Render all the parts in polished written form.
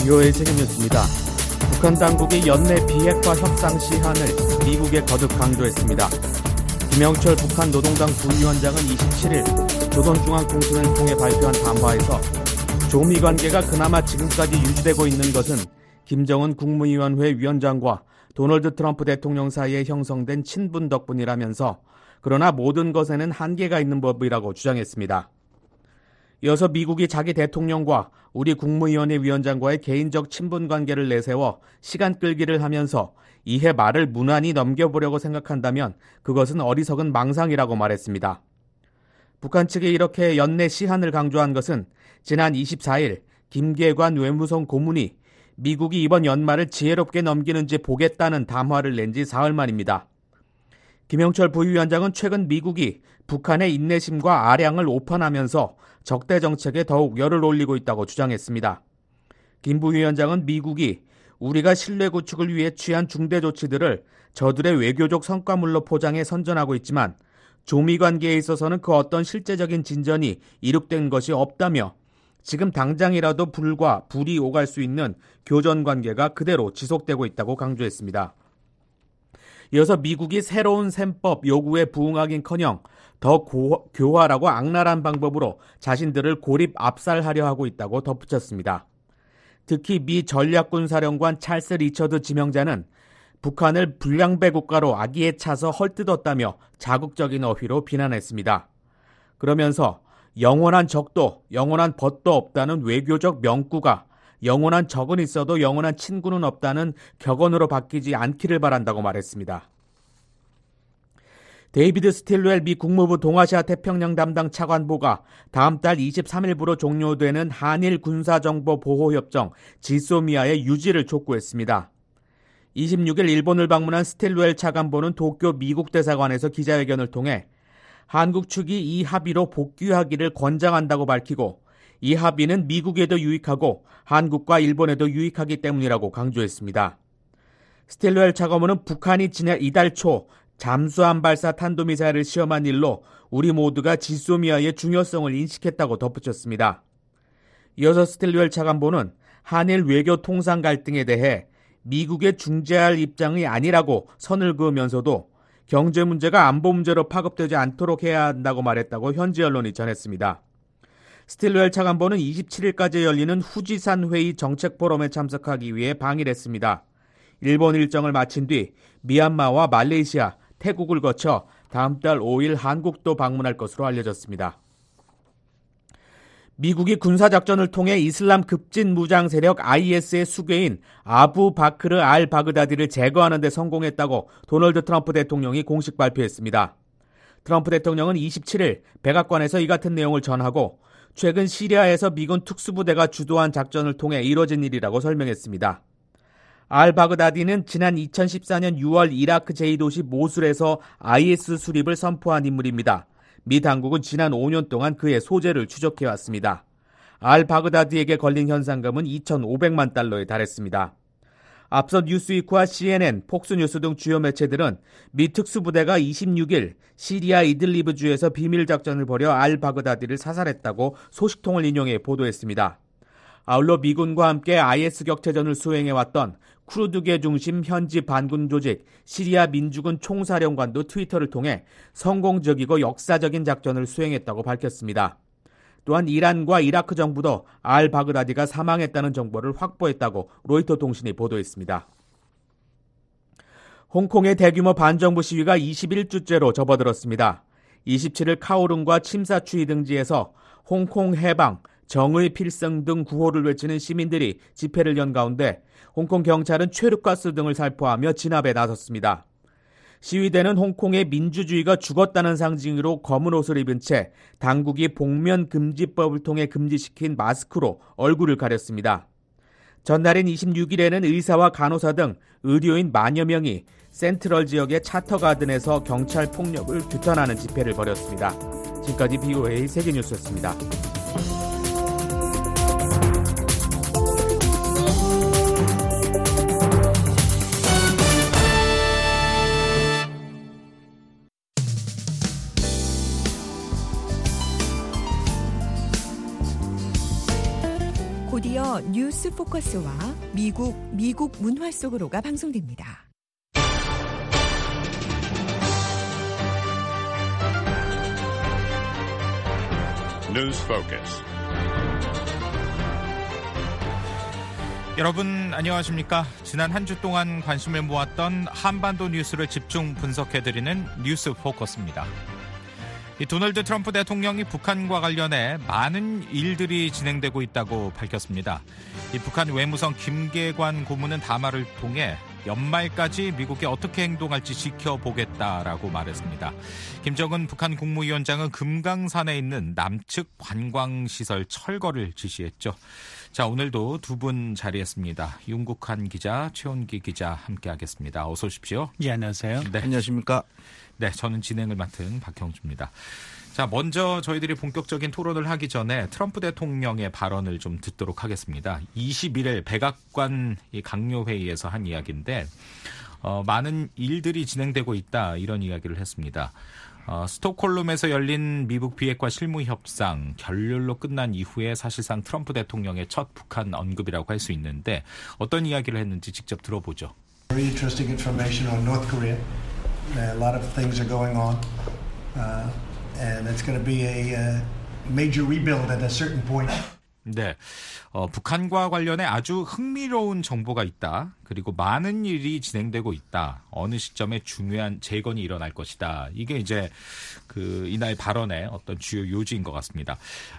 VOA 책임이었습니다. 북한 당국이 연내 비핵화 협상 시한을 미국에 거듭 강조했습니다. 김영철 북한 노동당 부위원장은 27일 조선중앙통신을 통해 발표한 담화에서 조미 관계가 그나마 지금까지 유지되고 있는 것은 김정은 국무위원회 위원장과 도널드 트럼프 대통령 사이에 형성된 친분 덕분이라면서 그러나 모든 것에는 한계가 있는 법이라고 주장했습니다. 이어서 미국이 자기 대통령과 우리 국무위원회 위원장과의 개인적 친분 관계를 내세워 시간 끌기를 하면서 이해 말을 무난히 넘겨보려고 생각한다면 그것은 어리석은 망상이라고 말했습니다. 북한 측이 이렇게 연내 시한을 강조한 것은 지난 24일 김계관 외무성 고문이 미국이 이번 연말을 지혜롭게 넘기는지 보겠다는 담화를 낸 지 사흘 만입니다. 김영철 부위원장은 최근 미국이 북한의 인내심과 아량을 오판하면서 적대 정책에 더욱 열을 올리고 있다고 주장했습니다. 김 부위원장은 미국이 우리가 신뢰 구축을 위해 취한 중대 조치들을 저들의 외교적 성과물로 포장해 선전하고 있지만 조미 관계에 있어서는 그 어떤 실제적인 진전이 이룩된 것이 없다며 지금 당장이라도 불이 오갈 수 있는 교전 관계가 그대로 지속되고 있다고 강조했습니다. 이어서 미국이 새로운 셈법 요구에 부응하긴커녕 더 교활하고 악랄한 방법으로 자신들을 고립 압살하려 하고 있다고 덧붙였습니다. 특히 미 전략군사령관 찰스 리처드 지명자는 북한을 불량배 국가로 악의에 차서 헐뜯었다며 자극적인 어휘로 비난했습니다. 그러면서 영원한 적도 영원한 벗도 없다는 외교적 명구가 영원한 적은 있어도 영원한 친구는 없다는 격언으로 바뀌지 않기를 바란다고 말했습니다. 데이비드 스틸웰 미 국무부 동아시아 태평양 담당 차관보가 다음 달 23일부로 종료되는 한일 군사정보보호협정 지소미아의 유지를 촉구했습니다. 26일 일본을 방문한 스틸웰 차관보는 도쿄 미국 대사관에서 기자회견을 통해 한국 측이 이 합의로 복귀하기를 권장한다고 밝히고 이 합의는 미국에도 유익하고 한국과 일본에도 유익하기 때문이라고 강조했습니다. 스틸웰 차관보는 북한이 지난 이달 초 잠수함 발사 탄도미사일을 시험한 일로 우리 모두가 지소미아의 중요성을 인식했다고 덧붙였습니다. 이어서 스틸웰 차관보는 한일 외교 통상 갈등에 대해 미국의 중재할 입장이 아니라고 선을 그으면서도 경제 문제가 안보 문제로 파급되지 않도록 해야 한다고 말했다고 현지 언론이 전했습니다. 스틸웰 차관보는 27일까지 열리는 후지산 회의 정책 포럼에 참석하기 위해 방일했습니다. 일본 일정을 마친 뒤 미얀마와 말레이시아, 태국을 거쳐 다음 달 5일 한국도 방문할 것으로 알려졌습니다. 미국이 군사작전을 통해 이슬람 급진 무장 세력 IS의 수괴인 아부 바크르 알 바그다디를 제거하는 데 성공했다고 도널드 트럼프 대통령이 공식 발표했습니다. 트럼프 대통령은 27일 백악관에서 이 같은 내용을 전하고 최근 시리아에서 미군 특수부대가 주도한 작전을 통해 이뤄진 일이라고 설명했습니다. 알 바그다디는 지난 2014년 6월 이라크 제2도시 모술에서 IS 수립을 선포한 인물입니다. 미 당국은 지난 5년 동안 그의 소재를 추적해왔습니다. 알 바그다디에게 걸린 현상금은 2,500만 달러에 달했습니다. 앞서 뉴스위크와 CNN, 폭스뉴스 등 주요 매체들은 미 특수부대가 26일 시리아 이들리브주에서 비밀작전을 벌여 알 바그다디를 사살했다고 소식통을 인용해 보도했습니다. 아울러 미군과 함께 IS 격체전을 수행해왔던 쿠르드계 중심 현지 반군 조직 시리아 민주군 총사령관도 트위터를 통해 성공적이고 역사적인 작전을 수행했다고 밝혔습니다. 또한 이란과 이라크 정부도 알 바그다디가 사망했다는 정보를 확보했다고 로이터 통신이 보도했습니다. 홍콩의 대규모 반정부 시위가 21주째로 접어들었습니다. 27일 카오룽과 침사추이 등지에서 홍콩 해방, 정의 필승 등 구호를 외치는 시민들이 집회를 연 가운데 홍콩 경찰은 최루가스 등을 살포하며 진압에 나섰습니다. 시위대는 홍콩의 민주주의가 죽었다는 상징으로 검은 옷을 입은 채 당국이 복면 금지법을 통해 금지시킨 마스크로 얼굴을 가렸습니다. 전날인 26일에는 의사와 간호사 등 의료인 만여 명이 센트럴 지역의 차터가든에서 경찰 폭력을 규탄하는 집회를 벌였습니다. 지금까지 VOA 세계뉴스였습니다. 이어 뉴스 포커스와 미국 문화 속으로가 방송됩니다. 뉴스 포커스. 여러분 안녕하십니까? 지난 한 주 동안 관심을 모았던 한반도 뉴스를 집중 분석해드리는 뉴스 포커스입니다. 이 도널드 트럼프 대통령이 북한과 관련해 많은 일들이 진행되고 있다고 밝혔습니다. 이 북한 외무성 김계관 고문은 담화를 통해 연말까지 미국이 어떻게 행동할지 지켜보겠다라고 말했습니다. 김정은 북한 국무위원장은 금강산에 있는 남측 관광시설 철거를 지시했죠. 자, 오늘도 두 분 자리했습니다. 윤국한 기자, 최원기 기자 함께하겠습니다. 어서 오십시오. 예, 안녕하세요. 네. 안녕하십니까. 네, 저는 진행을 맡은 박형주입니다. 자, 먼저 저희들이 본격적인 토론을 하기 전에 트럼프 대통령의 발언을 좀 듣도록 하겠습니다. 21일 백악관 강요회의에서 한 이야기인데 많은 일들이 진행되고 있다 이런 이야기를 했습니다. 스톡홀름에서 열린 미국 비핵화 실무 협상 결렬로 끝난 이후에 사실상 트럼프 대통령의 첫 북한 언급이라고 할 수 있는데 어떤 이야기를 했는지 직접 들어보죠. Very interesting information on North Korea. A lot of things are going on, and it's going to be a major rebuild at a certain point. 네, 북한과 관련해 아주 흥미로운 정보가 있다. 그리고 많은 일이 진행되고 있다. 어느 시점에 중요한 재건이 일어날 것이다. 이게 이제 이날 발언의 어떤 주요 요지인 것 같습니다.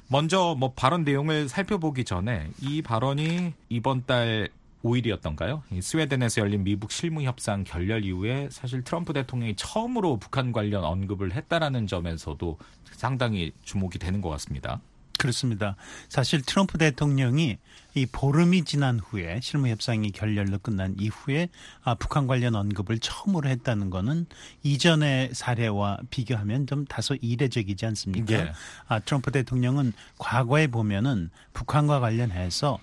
먼저 발언 내용을 살펴보기 전에 이 발언이 이번 달 5일이었던가요? 스웨덴에서 열린 미북 실무협상 결렬 이후에 사실 트럼프 대통령이 처음으로 북한 관련 언급을 했다라는 점에서도 상당히 주목이 되는 것 같습니다. 그렇습니다. 사실 트럼프 대통령이 이 보름이 지난 후에 실무협상이 결렬로 끝난 이후에 북한 관련 언급을 처음으로 했다는 거는 이전의 사례와 비교하면 좀 다소 이례적이지 않습니까? 예. 트럼프 대통령은 과거에 보면은 북한과 관련해서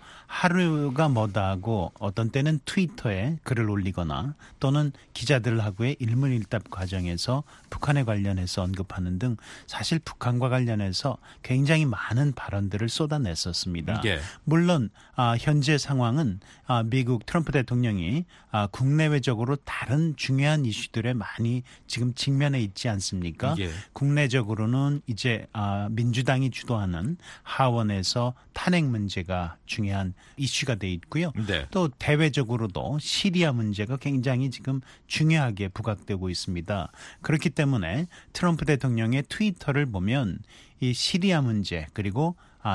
하루가 뭐다 하고 어떤 때는 트위터에 글을 올리거나 또는 기자들하고의 일문일답 과정에서 북한에 관련해서 언급하는 등 사실 북한과 관련해서 굉장히 많은 발언들을 쏟아냈었습니다. 예. 물론 현재 상황은 미국 트럼프 대통령이 국내외적으로 다른 중요한 이슈들에 많이 지금 직면해 있지 않습니까? 예. 국내적으로는 이제 민주당이 주도하는 하원에서 탄핵 문제가 중요한 이슈가 돼 있고요. 네. 또 대외적으로도 시리아 문제가 굉장히 지금 중요하게 부각되고 있습니다. 그렇기 때문에 트럼프 대통령의 트위터를 보면 이 시리아 문제 그리고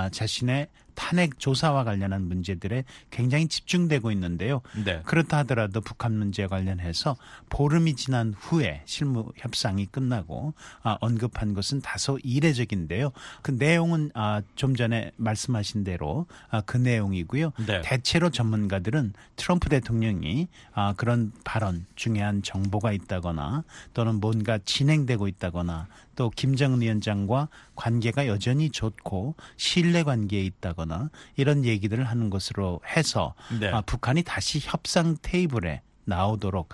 자신의 탄핵 조사와 관련한 문제들에 굉장히 집중되고 있는데요. 네. 그렇다 하더라도 북한 문제에 관련해서 보름이 지난 후에 실무 협상이 끝나고 언급한 것은 다소 이례적인데요. 그 내용은 좀 전에 말씀하신 대로 그 내용이고요. 네. 대체로 전문가들은 트럼프 대통령이 그런 발언, 중요한 정보가 있다거나 또는 뭔가 진행되고 있다거나 또 김정은 위원장과 관계가 여전히 좋고 신뢰 관계에 있다거나 이런 얘기들을 하는 것으로 해서 네. 북한이 다시 협상 테이블에 나오도록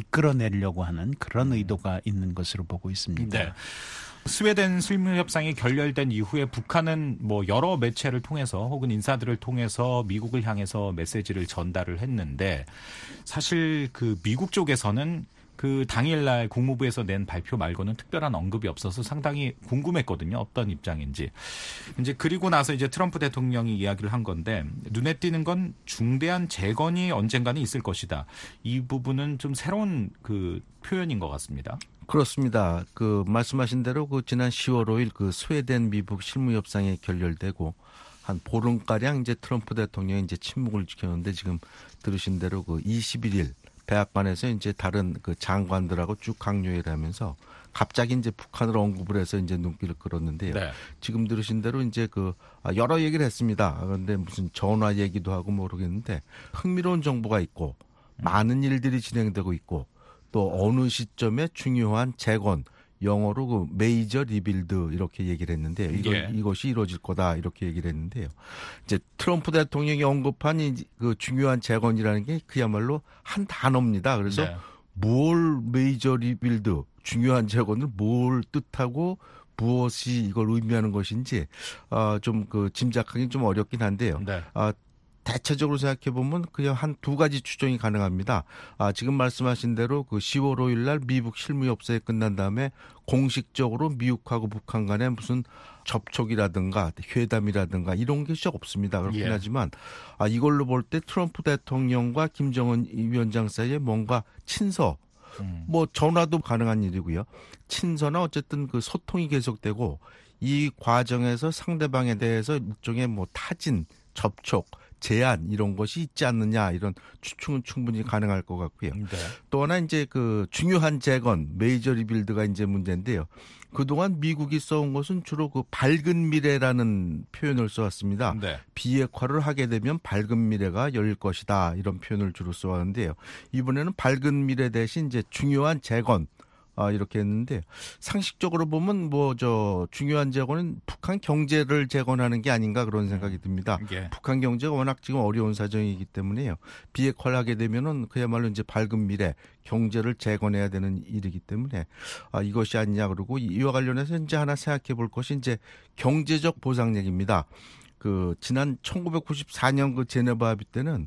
이끌어내려고 하는 그런 의도가 있는 것으로 보고 있습니다. 네. 스웨덴 실무협상이 결렬된 이후에 북한은 여러 매체를 통해서 혹은 인사들을 통해서 미국을 향해서 메시지를 전달을 했는데 사실 미국 쪽에서는 그 당일날 국무부에서 낸 발표 말고는 특별한 언급이 없어서 상당히 궁금했거든요. 어떤 입장인지. 이제 그리고 나서 이제 트럼프 대통령이 이야기를 한 건데 눈에 띄는 건 중대한 재건이 언젠가는 있을 것이다. 이 부분은 좀 새로운 표현인 것 같습니다. 그렇습니다. 말씀하신 대로 지난 10월 5일 스웨덴 미북 실무협상이 결렬되고 한 보름가량 이제 트럼프 대통령이 이제 침묵을 지켰는데 지금 들으신 대로 21일 백악관에서 이제 다른 장관들하고 쭉 강요를 하면서 갑자기 이제 북한을 언급을 해서 이제 눈길을 끌었는데요. 네. 지금 들으신 대로 이제 여러 얘기를 했습니다. 그런데 무슨 전화 얘기도 하고 모르겠는데 흥미로운 정보가 있고 많은 일들이 진행되고 있고 또 어느 시점에 중요한 재건 영어로 메이저 리빌드 이렇게 얘기를 했는데요. 이것이 이루어질 거다 이렇게 얘기를 했는데요. 이제 트럼프 대통령이 언급한 중요한 재건이라는 게 그야말로 한 단어입니다. 그래서 네. 뭘 메이저 리빌드 중요한 재건을 뭘 뜻하고 무엇이 이걸 의미하는 것인지 좀 짐작하기 좀 어렵긴 한데요. 네. 대체적으로 생각해 보면 그냥 한 두 가지 추정이 가능합니다. 지금 말씀하신 대로 그 10월 5일 날 미북 실무협상이 끝난 다음에 공식적으로 미국하고 북한 간에 무슨 접촉이라든가 회담이라든가 이런 것이 없습니다. 그렇긴 하지만 이걸로 볼 때 트럼프 대통령과 김정은 위원장 사이에 뭔가 친서 뭐 전화도 가능한 일이고요. 친서나 어쨌든 그 소통이 계속되고 이 과정에서 상대방에 대해서 일종의 뭐 타진, 접촉, 제한 이런 것이 있지 않느냐 이런 추측은 충분히 가능할 것 같고요. 네. 또 하나 이제 그 중요한 재건, 메이저 리빌드가 이제 문제인데요. 그동안 미국이 써온 것은 주로 그 밝은 미래라는 표현을 써왔습니다. 네. 비핵화를 하게 되면 밝은 미래가 열릴 것이다 이런 표현을 주로 써왔는데요. 이번에는 밝은 미래 대신 이제 중요한 재건 이렇게 했는데 상식적으로 보면 뭐 중요한 재건은 북한 경제를 재건하는 게 아닌가 그런 생각이 듭니다. 예. 북한 경제가 워낙 지금 어려운 사정이기 때문에요. 비핵화를 하게 되면은 그야말로 이제 밝은 미래 경제를 재건해야 되는 일이기 때문에 이것이 아니냐 그러고 이와 관련해서 이제 하나 생각해 볼 것이 이제 경제적 보상 얘기입니다. 그 지난 1994년 그 제네바 합의 때는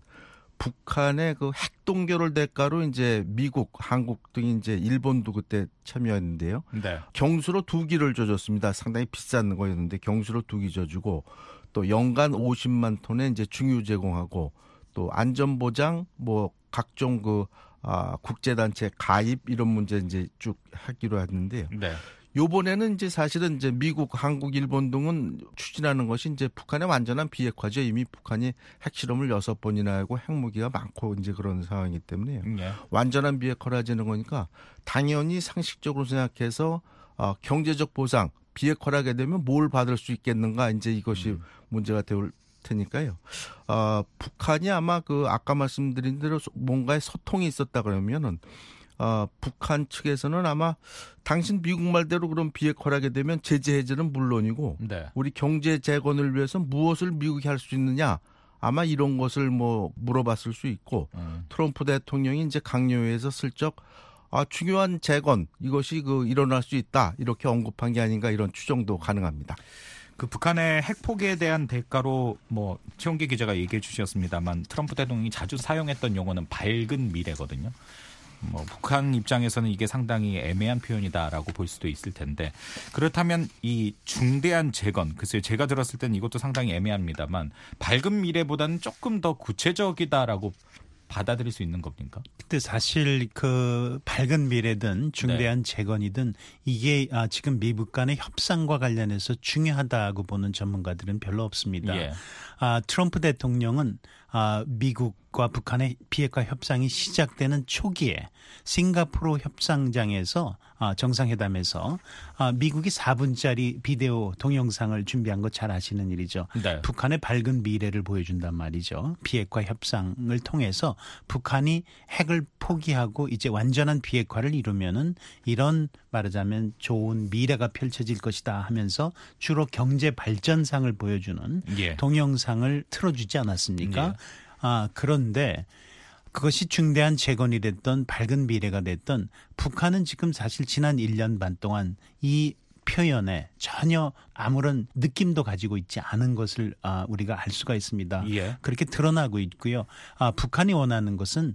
북한의 그 핵 동결을 대가로 이제 미국, 한국 등이 이제 일본도 그때 참여했는데요. 네. 경수로 2기를 줘줬습니다. 상당히 비싼 거였는데 경수로 2기 줘주고 또 연간 50만 톤의 이제 중유 제공하고 또 안전보장 뭐 각종 그 국제단체 가입 이런 문제 이제 쭉 하기로 했는데요. 네. 요번에는 이제 사실은 이제 미국, 한국, 일본 등은 추진하는 것이 이제 북한의 완전한 비핵화죠. 이미 북한이 핵실험을 6번이나 하고 핵무기가 많고 이제 그런 상황이기 때문에요. 네. 완전한 비핵화를 하자는 거니까 당연히 상식적으로 생각해서 경제적 보상, 비핵화를 하게 되면 뭘 받을 수 있겠는가 이제 이것이 문제가 될 테니까요. 북한이 아마 그 아까 말씀드린 대로 뭔가의 소통이 있었다 그러면은 북한 측에서는 아마 당신 미국 말대로 그런 비핵화를 하게 되면 제재 해제는 물론이고 네. 우리 경제 재건을 위해서 무엇을 미국이 할 수 있느냐 아마 이런 것을 뭐 물어봤을 수 있고 트럼프 대통령이 이제 강요회에서 슬쩍 중요한 재건 이것이 그 일어날 수 있다 이렇게 언급한 게 아닌가 이런 추정도 가능합니다. 그 북한의 핵 포기에 대한 대가로 뭐 최홍기 기자가 얘기해 주셨습니다만 트럼프 대통령이 자주 사용했던 용어는 밝은 미래거든요. 뭐 북한 입장에서는 이게 상당히 애매한 표현이다라고 볼 수도 있을 텐데 그렇다면 이 중대한 재건 글쎄요 제가 들었을 때는 이것도 상당히 애매합니다만 밝은 미래보다는 조금 더 구체적이다라고 받아들일 수 있는 겁니까? 근데 사실 그 밝은 미래든 중대한 재건이든 이게 지금 미국 간의 협상과 관련해서 중요하다고 보는 전문가들은 별로 없습니다. 예. 트럼프 대통령은 미국과 북한의 비핵화 협상이 시작되는 초기에 싱가포르 협상장에서 정상회담에서 미국이 4분짜리 비디오 동영상을 준비한 거 잘 아시는 일이죠. 네. 북한의 밝은 미래를 보여준단 말이죠. 비핵화 협상을 통해서 북한이 핵을 포기하고 이제 완전한 비핵화를 이루면은 이런 말하자면 좋은 미래가 펼쳐질 것이다 하면서 주로 경제 발전상을 보여주는 예. 동영상을 틀어주지 않았습니까? 예. 그런데 그것이 중대한 재건이 됐던 밝은 미래가 됐던 북한은 지금 사실 지난 1년 반 동안 이 표현에 전혀 아무런 느낌도 가지고 있지 않은 것을 우리가 알 수가 있습니다. 예. 그렇게 드러나고 있고요. 북한이 원하는 것은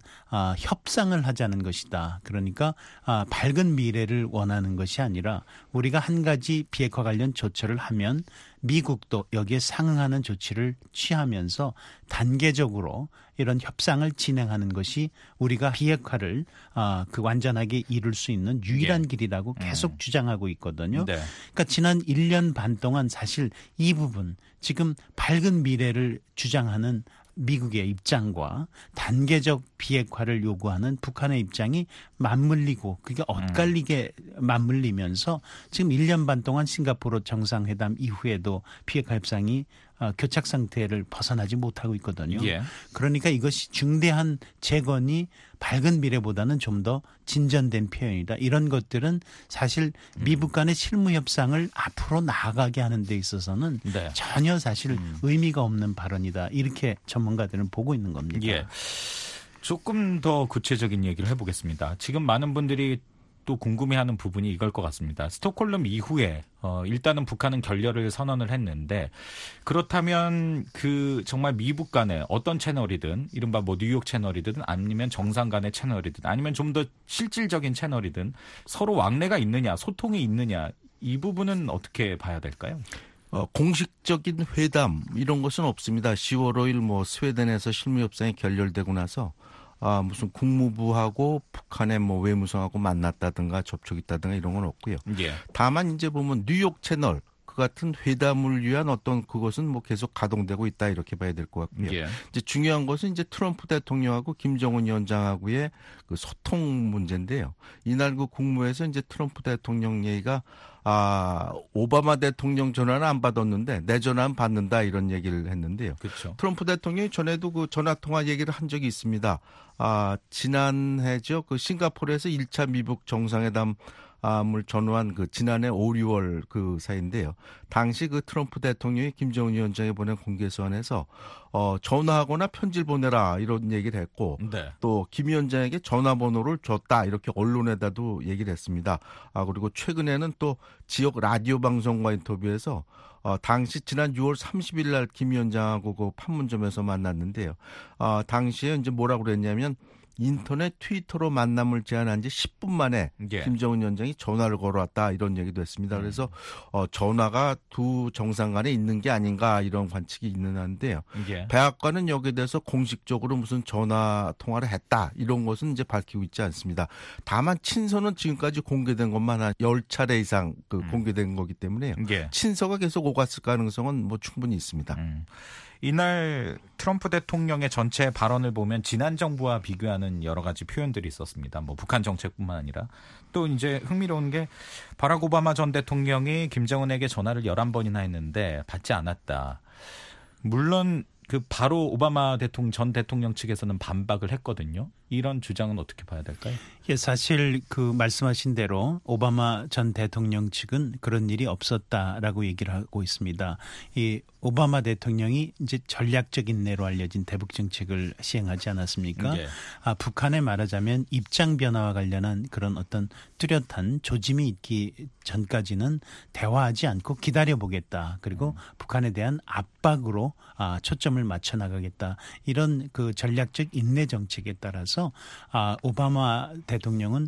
협상을 하자는 것이다. 그러니까 밝은 미래를 원하는 것이 아니라 우리가 한 가지 비핵화 관련 조처를 하면 미국도 여기에 상응하는 조치를 취하면서 단계적으로 이런 협상을 진행하는 것이 우리가 비핵화를 그 완전하게 이룰 수 있는 유일한 길이라고 계속 주장하고 있거든요. 네. 그러니까 지난 1년 반 동안 사실 이 부분 지금 밝은 미래를 주장하는 미국의 입장과 단계적 비핵화를 요구하는 북한의 입장이 맞물리고 그게 엇갈리게 맞물리면서 지금 1년 반 동안 싱가포르 정상회담 이후에도 비핵화 협상이 교착 상태를 벗어나지 못하고 있거든요. 예. 그러니까 이것이 중대한 재건이 밝은 미래보다는 좀 더 진전된 표현이다. 이런 것들은 사실 미국 간의 실무 협상을 앞으로 나아가게 하는 데 있어서는 네. 전혀 사실 의미가 없는 발언이다. 이렇게 전문가들은 보고 있는 겁니다. 예. 조금 더 구체적인 얘기를 해보겠습니다. 지금 많은 분들이 또 궁금해하는 부분이 이걸 것 같습니다. 스톡홀름 이후에 일단은 북한은 결렬을 선언을 했는데 그렇다면 그 정말 미북 간에 어떤 채널이든 이른바 뭐 뉴욕 채널이든 아니면 정상 간의 채널이든 아니면 좀 더 실질적인 채널이든 서로 왕래가 있느냐 소통이 있느냐 이 부분은 어떻게 봐야 될까요? 공식적인 회담 이런 것은 없습니다. 10월 5일 뭐 스웨덴에서 실무협상이 결렬되고 나서 무슨 국무부하고 북한의 뭐 외무성하고 만났다든가 접촉이 있다든가 이런 건 없고요. 예. 다만 이제 보면 뉴욕 채널 그 같은 회담을 위한 어떤 그것은 뭐 계속 가동되고 있다 이렇게 봐야 될 것 같고요. 예. 이제 중요한 것은 이제 트럼프 대통령하고 김정은 위원장하고의 그 소통 문제인데요. 이날 그 국무에서 이제 트럼프 대통령 얘기가 오바마 대통령 전화는 안 받았는데 내 전화는 받는다 이런 얘기를 했는데요. 그렇죠. 트럼프 대통령이 전에도 그 전화 통화 얘기를 한 적이 있습니다. 지난해죠. 그 싱가포르에서 1차 미북 정상회담 을 전후한 그 지난해 5, 6월 그 사이인데요. 당시 그 트럼프 대통령이 김정은 위원장에 보낸 공개서안에서 전화하거나 편지를 보내라 이런 얘기를 했고 네. 또 김 위원장에게 전화번호를 줬다 이렇게 언론에다도 얘기를 했습니다. 그리고 최근에는 또 지역 라디오 방송과 인터뷰에서 당시 지난 6월 30일 날 김 위원장하고 그 판문점에서 만났는데요. 당시에 이제 뭐라고 그랬냐면 인터넷 트위터로 만남을 제안한 지 10분 만에 예. 김정은 위원장이 전화를 걸어왔다 이런 얘기도 했습니다. 그래서 전화가 두 정상 간에 있는 게 아닌가 이런 관측이 있는 한데요. 예. 백악관은 여기에 대해서 공식적으로 무슨 전화 통화를 했다 이런 것은 이제 밝히고 있지 않습니다. 다만 친서는 지금까지 공개된 것만 한 10차례 이상 공개된 거기 때문에 예. 친서가 계속 오갔을 가능성은 뭐 충분히 있습니다. 이날 트럼프 대통령의 전체 발언을 보면 지난 정부와 비교하는 여러 가지 표현들이 있었습니다. 뭐 북한 정책뿐만 아니라 또 이제 흥미로운 게 바락 오바마 전 대통령이 김정은에게 전화를 11번이나 했는데 받지 않았다. 물론 그 바로 오바마 전 대통령 측에서는 반박을 했거든요. 이런 주장은 어떻게 봐야 될까요? 예, 사실 그 말씀하신 대로 오바마 전 대통령 측은 그런 일이 없었다라고 얘기를 하고 있습니다. 이 오바마 대통령이 이제 전략적인 내로 알려진 대북 정책을 시행하지 않았습니까? 예. 북한에 말하자면 입장 변화와 관련한 그런 어떤 뚜렷한 조짐이 있기 전까지는 대화하지 않고 기다려보겠다. 그리고 북한에 대한 압박으로 초점을 맞춰 나가겠다. 이런 그 전략적 인내 정책에 따라서 오바마 대통령은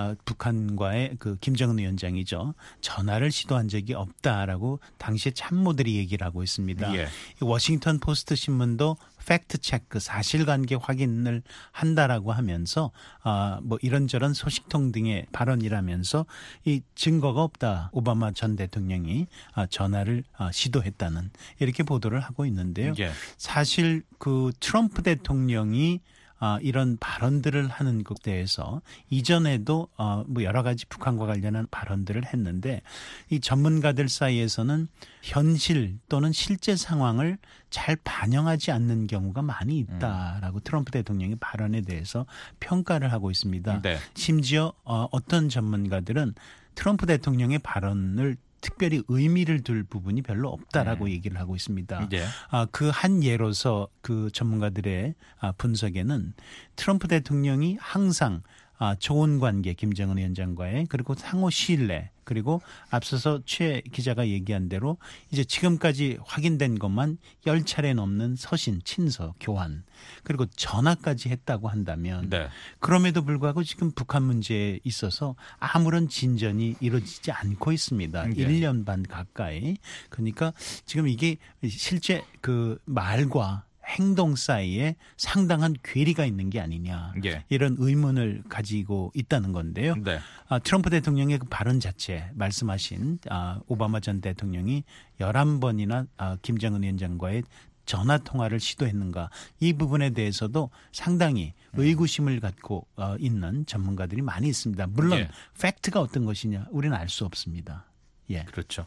북한과의 그 김정은 위원장이죠. 전화를 시도한 적이 없다라고 당시에 참모들이 얘기를 하고 있습니다. 예. 워싱턴 포스트 신문도 팩트 체크 사실관계 확인을 한다라고 하면서 뭐 이런저런 소식통 등의 발언이라면서 이 증거가 없다. 오바마 전 대통령이 전화를 시도했다는 이렇게 보도를 하고 있는데요. 예. 사실 그 트럼프 대통령이 이런 발언들을 하는 것에 대해서 이전에도 뭐 여러 가지 북한과 관련한 발언들을 했는데 이 전문가들 사이에서는 현실 또는 실제 상황을 잘 반영하지 않는 경우가 많이 있다라고 트럼프 대통령의 발언에 대해서 평가를 하고 있습니다. 네. 심지어 어떤 전문가들은 트럼프 대통령의 발언을 특별히 의미를 둘 부분이 별로 없다라고 얘기를 하고 있습니다. 예. 그 한 예로서 그 전문가들의 분석에는 트럼프 대통령이 항상 좋은 관계 김정은 위원장과의 그리고 상호 신뢰 그리고 앞서서 최 기자가 얘기한 대로 이제 지금까지 확인된 것만 10차례 넘는 서신, 친서, 교환 그리고 전화까지 했다고 한다면 네. 그럼에도 불구하고 지금 북한 문제에 있어서 아무런 진전이 이루어지지 않고 있습니다. 네. 1년 반 가까이. 그러니까 지금 이게 실제 그 말과 행동 사이에 상당한 괴리가 있는 게 아니냐 예. 이런 의문을 가지고 있다는 건데요. 네. 트럼프 대통령의 그 발언 자체 말씀하신 오바마 전 대통령이 11번이나 김정은 위원장과의 전화 통화를 시도했는가 이 부분에 대해서도 상당히 의구심을 갖고 있는 전문가들이 많이 있습니다. 물론 예. 팩트가 어떤 것이냐 우리는 알 수 없습니다. 예. 그렇죠.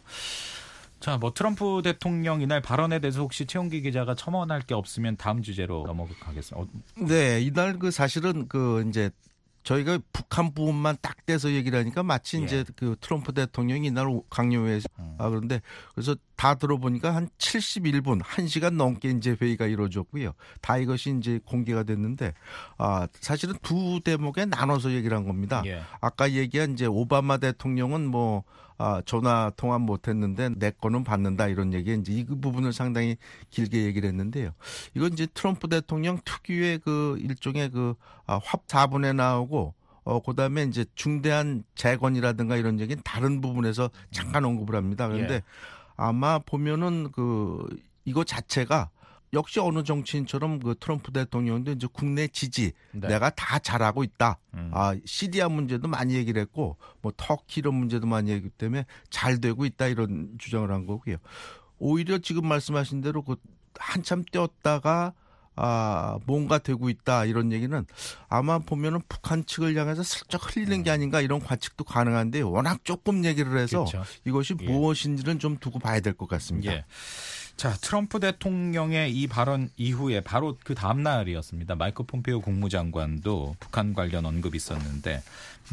자, 뭐 트럼프 대통령 이날 발언에 대해서 혹시 최용기 기자가 첨언할 게 없으면 다음 주제로 넘어가겠습니다. 네, 이날 그 사실은 그 이제 저희가 북한 부분만 딱 떼서 얘기를 하니까 마치 이제 그 트럼프 대통령이 이날 강요회에서 그런데 그래서 다 들어보니까 한 71분, 1시간 넘게 이제 회의가 이루어졌고요. 다 이것이 이제 공개가 됐는데 사실은 두 대목에 나눠서 얘기를 한 겁니다. 아까 얘기한 이제 오바마 대통령은 뭐 전화 통화 못 했는데 내 거는 받는다 이런 얘기 이제 이 부분을 상당히 길게 얘기를 했는데요. 이건 이제 트럼프 대통령 특유의 그 일종의 그 합 4분에 나오고 그다음에 이제 중대한 재건이라든가 이런 얘기는 다른 부분에서 잠깐 언급을 합니다. 그런데 아마 보면은 그 이거 자체가 역시 어느 정치인처럼 그 트럼프 대통령도 이제 국내 지지 내가 다 잘하고 있다. 시리아 문제도 많이 얘기를 했고 뭐 터키 이런 문제도 많이 얘기했기 때문에 잘 되고 있다 이런 주장을 한 거고요. 오히려 지금 말씀하신 대로 그 한참 떼었다가 뭔가 되고 있다 이런 얘기는 아마 보면은 북한 측을 향해서 슬쩍 흘리는 게 아닌가 이런 관측도 가능한데 워낙 조금 얘기를 해서 그렇죠. 이것이 무엇인지는 좀 두고 봐야 될 것 같습니다. 자, 트럼프 대통령의 이 발언 이후에 바로 그 다음 날이었습니다. 마이크 폼페이오 국무장관도 북한 관련 언급이 있었는데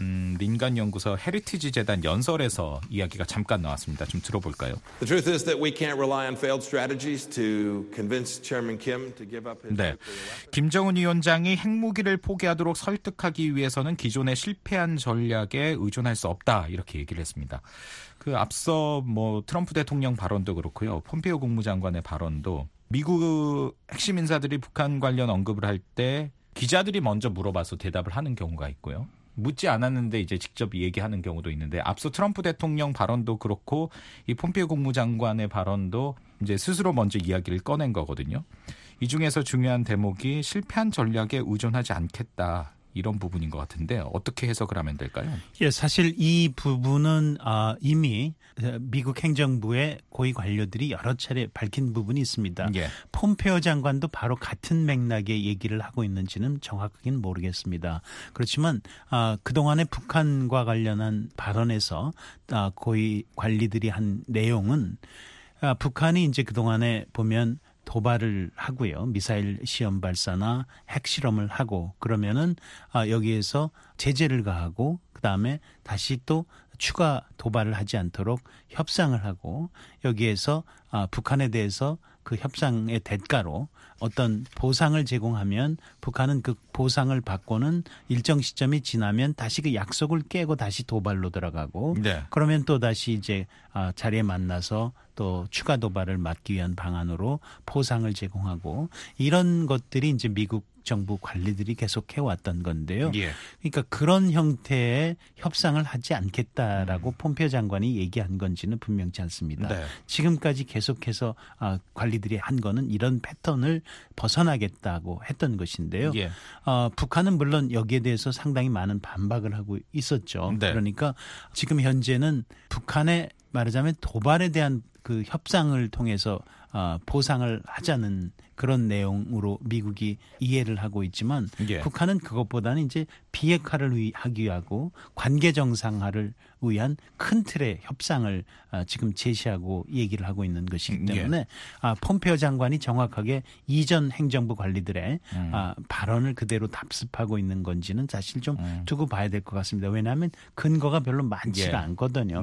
민간연구소 헤리티지 재단 연설에서 이야기가 잠깐 나왔습니다. 좀 들어볼까요? The truth is that we can't rely on failed strategies to convince Chairman Kim to give up his 김정은 위원장이 핵무기를 포기하도록 설득하기 위해서는 기존의 실패한 전략에 의존할 수 없다. 이렇게 얘기를 했습니다. 그 앞서 뭐 트럼프 대통령 발언도 그렇고요. 폼페이오 국무장관의 발언도 미국 핵심 인사들이 북한 관련 언급을 할 때 기자들이 먼저 물어봐서 대답을 하는 경우가 있고요. 묻지 않았는데 이제 직접 얘기하는 경우도 있는데 앞서 트럼프 대통령 발언도 그렇고 이 폼페이오 국무장관의 발언도 이제 스스로 먼저 이야기를 꺼낸 거거든요. 이 중에서 중요한 대목이 실패한 전략에 의존하지 않겠다. 이런 부분인 것 같은데 어떻게 해석을 하면 될까요? 예, 사실 이 부분은 이미 미국 행정부의 고위 관료들이 여러 차례 밝힌 부분이 있습니다. 폼페이오 장관도 바로 같은 맥락의 얘기를 하고 있는지는 정확하게는 모르겠습니다. 그렇지만 그동안의 북한과 관련한 발언에서 고위 관리들이 한 내용은 북한이 이제 그동안에 보면 도발을 하고요. 미사일 시험 발사나 핵실험을 하고 그러면은 여기에서 제재를 가하고 그다음에 다시 또 추가 도발을 하지 않도록 협상을 하고 여기에서 북한에 대해서 그 협상의 대가로 어떤 보상을 제공하면 북한은 그 보상을 받고는 일정 시점이 지나면 다시 그 약속을 깨고 다시 도발로 들어가고 그러면 또 다시 이제 자리에 만나서 또 추가 도발을 막기 위한 방안으로 보상을 제공하고 이런 것들이 이제 미국 정부 관리들이 계속 해왔던 건데요. 그러니까 그런 형태의 협상을 하지 않겠다라고 폼페이오 장관이 얘기한 건지는 분명치 않습니다. 지금까지 계속해서 관리들이 한 거는 이런 패턴을 벗어나겠다고 했던 것인데요. 북한은 물론 여기에 대해서 상당히 많은 반박을 하고 있었죠. 그러니까 지금 현재는 북한의 말하자면 도발에 대한 그 협상을 통해서 보상을 하자는 그런 내용으로 미국이 이해를 하고 있지만 북한은 그것보다는 이제 비핵화를 하기 위하고 관계 정상화를 위한 큰 틀의 협상을 지금 제시하고 얘기를 하고 있는 것이기 때문에 폼페이오 장관이 정확하게 이전 행정부 관리들의 발언을 그대로 답습하고 있는 건지는 사실 좀 두고 봐야 될 것 같습니다. 왜냐하면 근거가 별로 많지가 않거든요.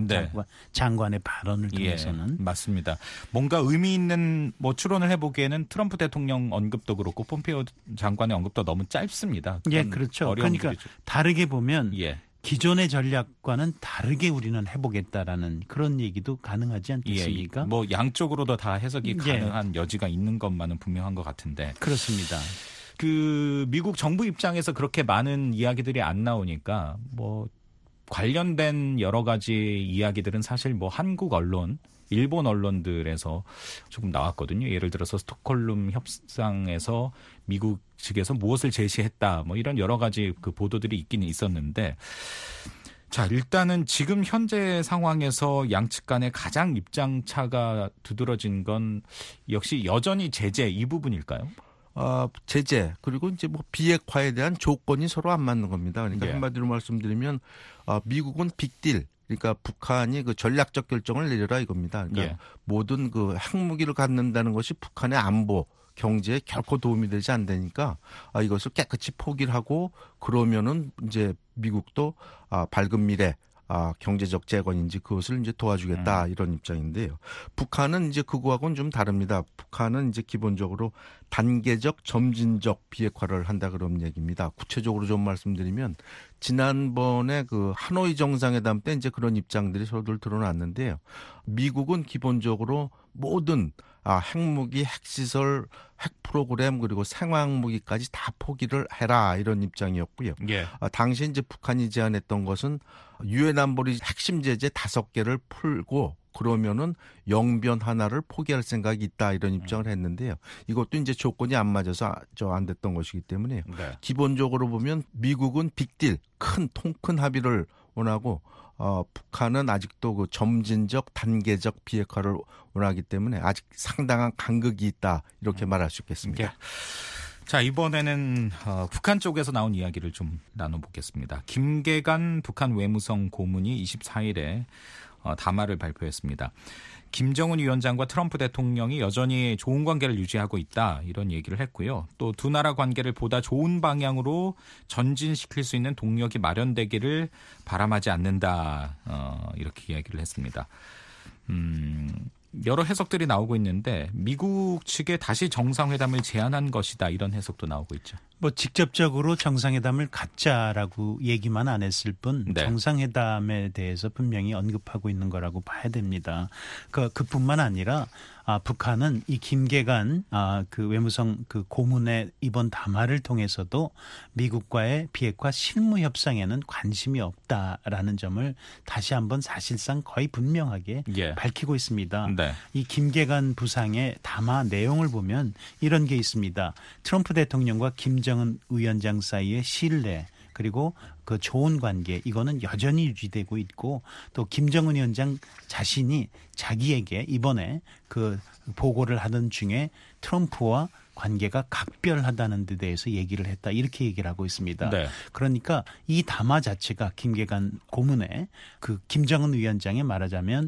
장관의 발언을 통해서는. 맞습니다. 뭔가 의미 있는 뭐 추론을 해보기에는 트럼프 대통령 언급도 그렇고 폼페이오 장관의 언급도 너무 짧습니다. 그렇죠. 그러니까 길이죠. 다르게 보면 기존의 전략과는 다르게 우리는 해보겠다라는 그런 얘기도 가능하지 않겠습니까? 뭐 양쪽으로도 다 해석이 가능한 여지가 있는 것만은 분명한 것 같은데. 그렇습니다. 그 미국 정부 입장에서 그렇게 많은 이야기들이 안 나오니까 뭐 관련된 여러 가지 이야기들은 사실 뭐 한국 언론, 일본 언론들에서 조금 나왔거든요. 예를 들어서 스톡홀름 협상에서 미국 측에서 무엇을 제시했다. 뭐 이런 여러 가지 그 보도들이 있기는 있었는데 자, 일단은 지금 현재 상황에서 양측 간의 가장 입장차가 두드러진 건 역시 여전히 제재 이 부분일까요? 제재 그리고 이제 뭐 비핵화에 대한 조건이 서로 안 맞는 겁니다. 그러니까 한마디로 말씀드리면 미국은 빅딜 그러니까 북한이 그 전략적 결정을 내려라 이겁니다. 그러니까 모든 그 핵무기를 갖는다는 것이 북한의 안보 경제에 결코 도움이 되지 않으니까 이것을 깨끗이 포기를 하고 그러면은 이제 미국도 밝은 미래 경제적 재건인지 그것을 이제 도와주겠다 이런 입장인데요. 북한은 이제 그거하고는 좀 다릅니다. 북한은 이제 기본적으로 단계적 점진적 비핵화를 한다 그런 얘기입니다. 구체적으로 좀 말씀드리면 지난번에 그 하노이 정상회담 때 이제 그런 입장들이 서로들 드러났는데요. 미국은 기본적으로 모든 핵무기, 핵시설, 핵 프로그램 그리고 생화학무기까지 다 포기를 해라 이런 입장이었고요. 예. 당시 이제 북한이 제안했던 것은 유엔 안보리 핵심 제재 5개를 풀고 그러면은 영변 하나를 포기할 생각이 있다 이런 입장을 했는데요. 이것도 이제 조건이 안 맞아서 안 됐던 것이기 때문에 네. 기본적으로 보면 미국은 빅딜, 통 큰 합의를 원하고 북한은 아직도 그 점진적 단계적 비핵화를 원하기 때문에 아직 상당한 간극이 있다 이렇게 말할 수 있겠습니다. 예. 자, 이번에는 북한 쪽에서 나온 이야기를 좀 나눠보겠습니다. 김계관 북한 외무성 고문이 24일에 담화를 발표했습니다. 김정은 위원장과 트럼프 대통령이 여전히 좋은 관계를 유지하고 있다 이런 얘기를 했고요. 또 두 나라 관계를 보다 좋은 방향으로 전진시킬 수 있는 동력이 마련되기를 바람하지 않는다 이렇게 이야기를 했습니다. 여러 해석들이 나오고 있는데 미국 측에 다시 정상회담을 제안한 것이다 이런 해석도 나오고 있죠. 뭐 직접적으로 정상회담을 갖자라고 얘기만 안 했을 뿐 네. 정상회담에 대해서 분명히 언급하고 있는 거라고 봐야 됩니다. 그뿐만 아니라 북한은 이 김계관 그 외무성 그 고문의 이번 담화를 통해서도 미국과의 비핵화 실무 협상에는 관심이 없다라는 점을 다시 한번 사실상 거의 분명하게 예. 밝히고 있습니다. 네. 이 김계관 부상의 담화 내용을 보면 이런 게 있습니다. 트럼프 대통령과 김정은 위원장 사이의 신뢰 그리고 그 좋은 관계 이거는 여전히 유지되고 있고 또 김정은 위원장 자신이 자기에게 이번에 그 보고를 하던 중에 트럼프와 관계가 각별하다는 데 대해서 얘기를 했다 이렇게 얘기를 하고 있습니다. 네. 그러니까 이 담화 자체가 김계관 고문의 그 김정은 위원장의 말하자면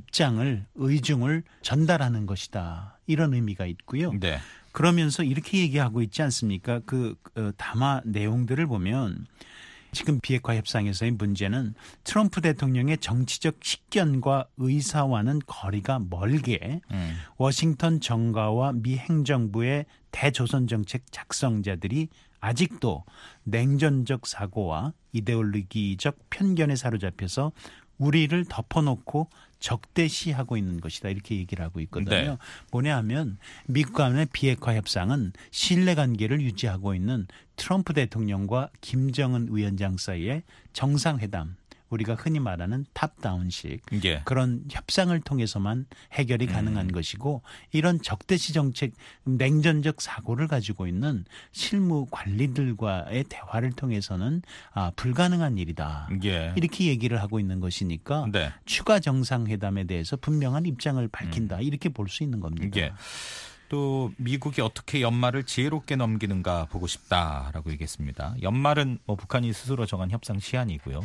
입장을 의중을 전달하는 것이다 이런 의미가 있고요. 네. 그러면서 이렇게 얘기하고 있지 않습니까? 그 담화 내용들을 보면 지금 비핵화 협상에서의 문제는 트럼프 대통령의 정치적 식견과 의사와는 거리가 멀게 워싱턴 정가와 미 행정부의 대조선 정책 작성자들이 아직도 냉전적 사고와 이데올로기적 편견에 사로잡혀서 우리를 덮어놓고 적대시하고 있는 것이다 이렇게 얘기를 하고 있거든요. 네. 뭐냐 하면 미국 간의 비핵화 협상은 신뢰관계를 유지하고 있는 트럼프 대통령과 김정은 위원장 사이의 정상회담 우리가 흔히 말하는 탑다운식 예. 그런 협상을 통해서만 해결이 가능한 것이고 이런 적대시 정책 냉전적 사고를 가지고 있는 실무 관리들과의 대화를 통해서는 불가능한 일이다. 예. 이렇게 얘기를 하고 있는 것이니까 네. 추가 정상회담에 대해서 분명한 입장을 밝힌다. 이렇게 볼 수 있는 겁니다. 예. 또 미국이 어떻게 연말을 지혜롭게 넘기는가 보고 싶다라고 얘기했습니다. 연말은 뭐 북한이 스스로 정한 협상 시한이고요.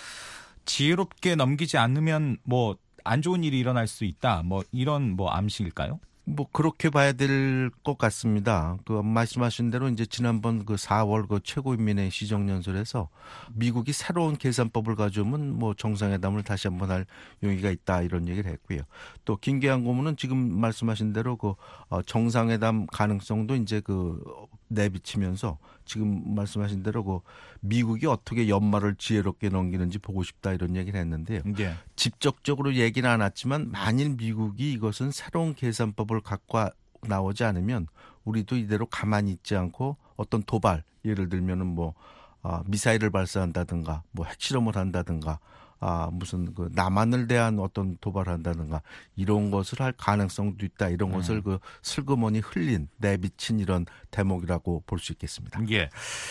지혜롭게 넘기지 않으면 뭐 안 좋은 일이 일어날 수 있다. 뭐 이런 뭐 암시일까요? 뭐 그렇게 봐야 될 것 같습니다. 그 말씀하신 대로 이제 지난번 그 4월 그 최고인민회의 시정연설에서 미국이 새로운 계산법을 가져오면 뭐 정상회담을 다시 한번 할 용의가 있다 이런 얘기를 했고요. 또 김계관 고문은 지금 말씀하신 대로 그 정상회담 가능성도 이제 그 내비치면서 지금 말씀하신 대로 그 미국이 어떻게 연말을 지혜롭게 넘기는지 보고 싶다 이런 얘기를 했는데요. 예. 직접적으로 얘기는 안 했지만 만일 미국이 이것은 새로운 계산법을 갖고 나오지 않으면 우리도 이대로 가만히 있지 않고 어떤 도발 예를 들면은 뭐 미사일을 발사한다든가 뭐 핵실험을 한다든가 무슨 그 남한을 대한 어떤 도발을 한다든가 이런 것을 할 가능성도 있다. 이런 것을 그 슬그머니 흘린 내비친 이런 대목이라고 볼 수 있겠습니다. 예.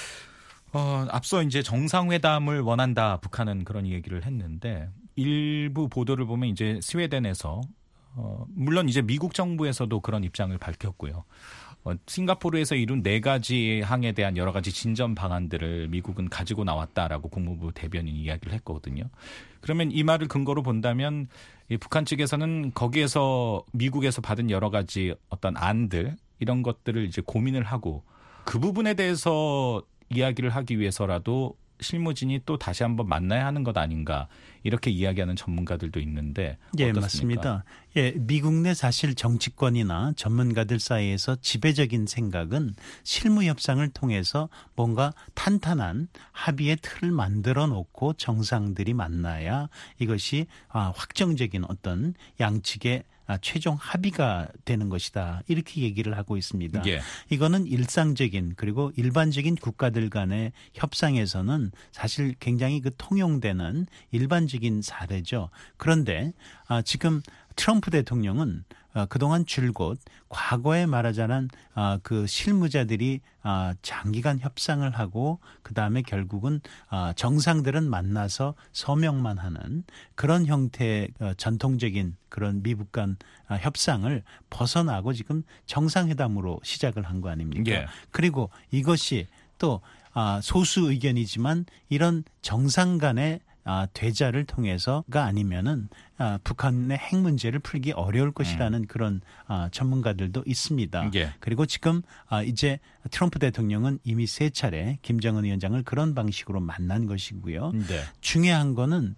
앞서 이제 정상회담을 원한다 북한은 그런 얘기를 했는데 일부 보도를 보면 이제 스웨덴에서 물론 이제 미국 정부에서도 그런 입장을 밝혔고요. 싱가포르에서 이룬 4가지 항에 대한 여러 가지 진전 방안들을 미국은 가지고 나왔다라고 국무부 대변인이 이야기를 했거든요. 그러면 이 말을 근거로 본다면 이 북한 측에서는 거기에서 미국에서 받은 여러 가지 어떤 안들 이런 것들을 이제 고민을 하고 그 부분에 대해서 이야기를 하기 위해서라도 실무진이 또 다시 한번 만나야 하는 것 아닌가 이렇게 이야기하는 전문가들도 있는데 예, 어떻습니까? 맞습니다. 예, 미국 내 사실 정치권이나 전문가들 사이에서 지배적인 생각은 실무 협상을 통해서 뭔가 탄탄한 합의의 틀을 만들어 놓고 정상들이 만나야 이것이 확정적인 어떤 양측의 최종 합의가 되는 것이다. 이렇게 얘기를 하고 있습니다. 예. 이거는 일상적인 그리고 일반적인 국가들 간의 협상에서는 사실 굉장히 통용되는 일반적인 사례죠. 그런데 지금 트럼프 대통령은 그동안 줄곧 과거에 말하자면 그 실무자들이 장기간 협상을 하고 그다음에 결국은 정상들은 만나서 서명만 하는 그런 형태의 전통적인 그런 미국 간 협상을 벗어나고 지금 정상회담으로 시작을 한 거 아닙니까? 예. 그리고 이것이 또 소수 의견이지만 이런 정상 간의 대자를 통해서가 아니면은 북한의 핵 문제를 풀기 어려울 것이라는 그런 전문가들도 있습니다. 예. 그리고 지금 이제 트럼프 대통령은 이미 3차례 김정은 위원장을 그런 방식으로 만난 것이고요. 네. 중요한 거는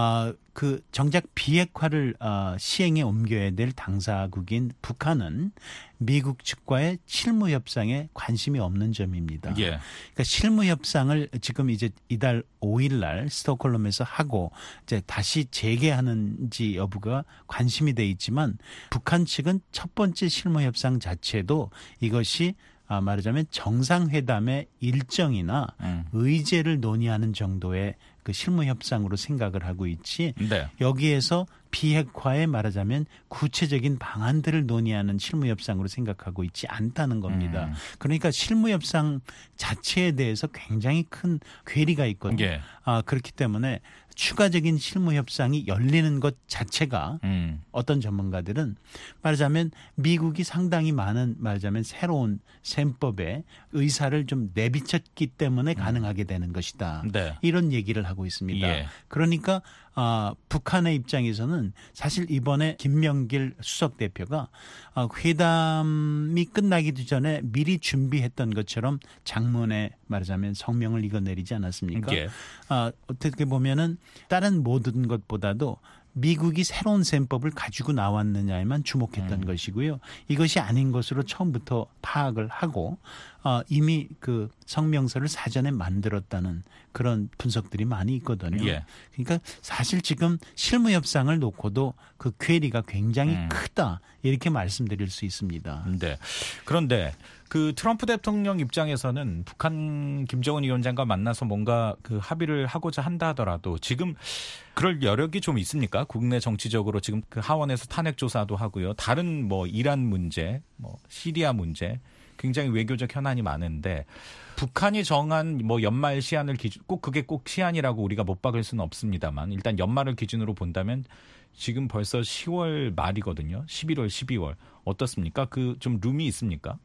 그 정작 비핵화를 시행에 옮겨야 될 당사국인 북한은 미국 측과의 실무 협상에 관심이 없는 점입니다. 예. 그러니까 실무 협상을 지금 이제 이달 5일 날 스톡홀름에서 하고 이제 다시 재개하는지 여부가 관심이 돼 있지만 북한 측은 첫 번째 실무 협상 자체도 이것이 말하자면 정상회담의 일정이나 의제를 논의하는 정도의 그 실무 협상으로 생각을 하고 있지 네. 여기에서 비핵화에 말하자면 구체적인 방안들을 논의하는 실무 협상으로 생각하고 있지 않다는 겁니다. 그러니까 실무 협상 자체에 대해서 굉장히 큰 괴리가 있거든요. 예. 그렇기 때문에 추가적인 실무 협상이 열리는 것 자체가 어떤 전문가들은 말하자면 미국이 상당히 많은 말하자면 새로운 셈법의 의사를 좀 내비쳤기 때문에 가능하게 되는 것이다. 네. 이런 얘기를 하고 있습니다. 예. 그러니까 북한의 입장에서는 사실 이번에 김명길 수석 대표가 회담이 끝나기도 전에 미리 준비했던 것처럼 장문에 말하자면 성명을 읽어내리지 않았습니까? 예. 어떻게 보면은 다른 모든 것보다도 미국이 새로운 셈법을 가지고 나왔느냐에만 주목했던 것이고요. 이것이 아닌 것으로 처음부터 파악을 하고 이미 그 성명서를 사전에 만들었다는 그런 분석들이 많이 있거든요. 예. 그러니까 사실 지금 실무 협상을 놓고도 그 괴리가 굉장히 크다 이렇게 말씀드릴 수 있습니다. 네. 그런데 그 트럼프 대통령 입장에서는 북한 김정은 위원장과 만나서 뭔가 그 합의를 하고자 한다 하더라도 지금 그럴 여력이 좀 있습니까? 국내 정치적으로 지금 그 하원에서 탄핵 조사도 하고요. 다른 뭐 이란 문제, 뭐 시리아 문제 굉장히 외교적 현안이 많은데 북한이 정한 뭐 연말 시한을 기준 꼭 그게 꼭 시한이라고 우리가 못 박을 수는 없습니다만 일단 연말을 기준으로 본다면 지금 벌써 10월 말이거든요. 11월, 12월 어떻습니까? 그 좀 룸이 있습니까?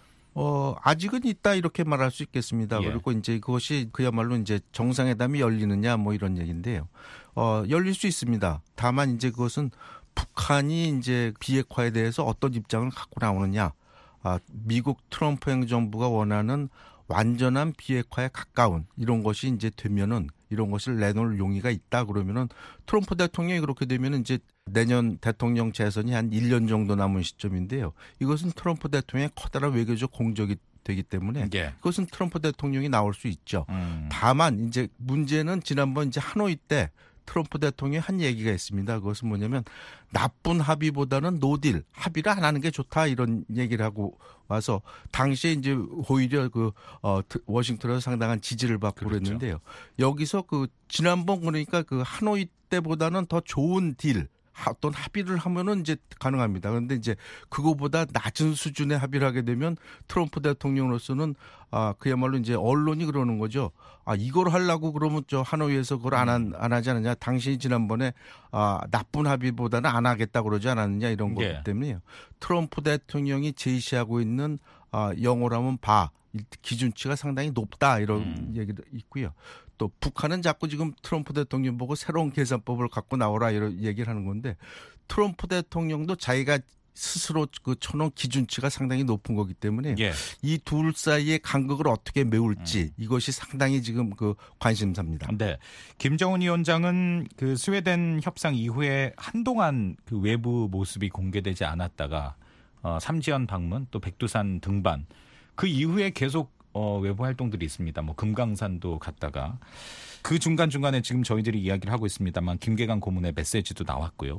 아직은 있다 이렇게 말할 수 있겠습니다. 예. 그리고 이제 그것이 그야말로 이제 정상회담이 열리느냐 뭐 이런 얘기인데요. 열릴 수 있습니다. 다만 이제 그것은 북한이 이제 비핵화에 대해서 어떤 입장을 갖고 나오느냐. 미국 트럼프 행정부가 원하는 완전한 비핵화에 가까운 이런 것이 이제 되면은 이런 것을 내놓을 용의가 있다 그러면은 트럼프 대통령이 그렇게 되면은 이제 내년 대통령 재선이 한 1년 정도 남은 시점인데요. 이것은 트럼프 대통령의 커다란 외교적 공적이 되기 때문에 예. 그것은 트럼프 대통령이 나올 수 있죠. 다만 이제 문제는 지난번 이제 하노이 때 트럼프 대통령이 한 얘기가 있습니다. 그것은 뭐냐면 나쁜 합의보다는 노딜, 합의를 안 하는 게 좋다 이런 얘기를 하고 와서 당시에 이제 오히려 그 워싱턴에서 상당한 지지를 받고 그렇죠. 그랬는데요. 여기서 그 지난번 그러니까 그 하노이 때보다는 더 좋은 딜 어떤 합의를 하면은 이제 가능합니다. 그런데 이제 그거보다 낮은 수준의 합의를 하게 되면 트럼프 대통령으로서는 그야말로 이제 언론이 그러는 거죠. 이걸 하려고 그러면 저 하노이에서 그걸 안 하지 않느냐. 당신이 지난번에 나쁜 합의보다는 안 하겠다 그러지 않았느냐 이런 거기 때문에요. 트럼프 대통령이 제시하고 있는 영어로 하면 기준치가 상당히 높다 이런 얘기도 있고요. 또 북한은 자꾸 지금 트럼프 대통령 보고 새로운 계산법을 갖고 나오라 이런 얘기를 하는 건데 트럼프 대통령도 자기가 스스로 그 쳐놓은 기준치가 상당히 높은 거기 때문에 예. 이 둘 사이의 간극을 어떻게 메울지 이것이 상당히 지금 그 관심사입니다. 네. 김정은 위원장은 그 스웨덴 협상 이후에 한동안 그 외부 모습이 공개되지 않았다가 삼지연 방문 또 백두산 등반 그 이후에 계속 외부 활동들이 있습니다. 뭐 금강산도 갔다가 그 중간중간에 지금 저희들이 이야기를 하고 있습니다만 김계관 고문의 메시지도 나왔고요.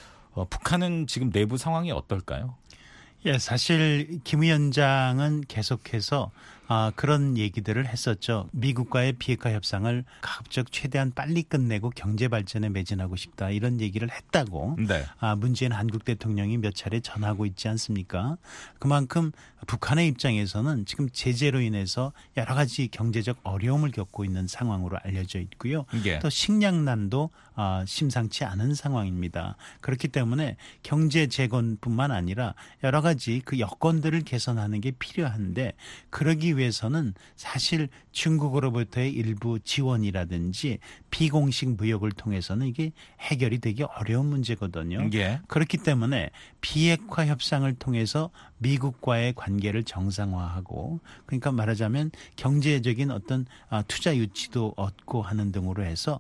북한은 지금 내부 상황이 어떨까요? 예, 사실 김 위원장은 계속해서 그런 얘기들을 했었죠. 미국과의 비핵화 협상을 가급적 최대한 빨리 끝내고 경제 발전에 매진하고 싶다 이런 얘기를 했다고 네. 문재인 한국 대통령이 몇 차례 전하고 있지 않습니까? 그만큼 북한의 입장에서는 지금 제재로 인해서 여러 가지 경제적 어려움을 겪고 있는 상황으로 알려져 있고요. 예. 또 식량난도 심상치 않은 상황입니다. 그렇기 때문에 경제 재건뿐만 아니라 여러 가지 그 여건들을 개선하는 게 필요한데 그러기 위해서는 사실 중국으로부터의 일부 지원이라든지 비공식 무역을 통해서는 이게 해결이 되기 어려운 문제거든요. 예. 그렇기 때문에 비핵화 협상을 통해서 미국과의 관계를 정상화하고 그러니까 말하자면 경제적인 어떤 투자 유치도 얻고 하는 등으로 해서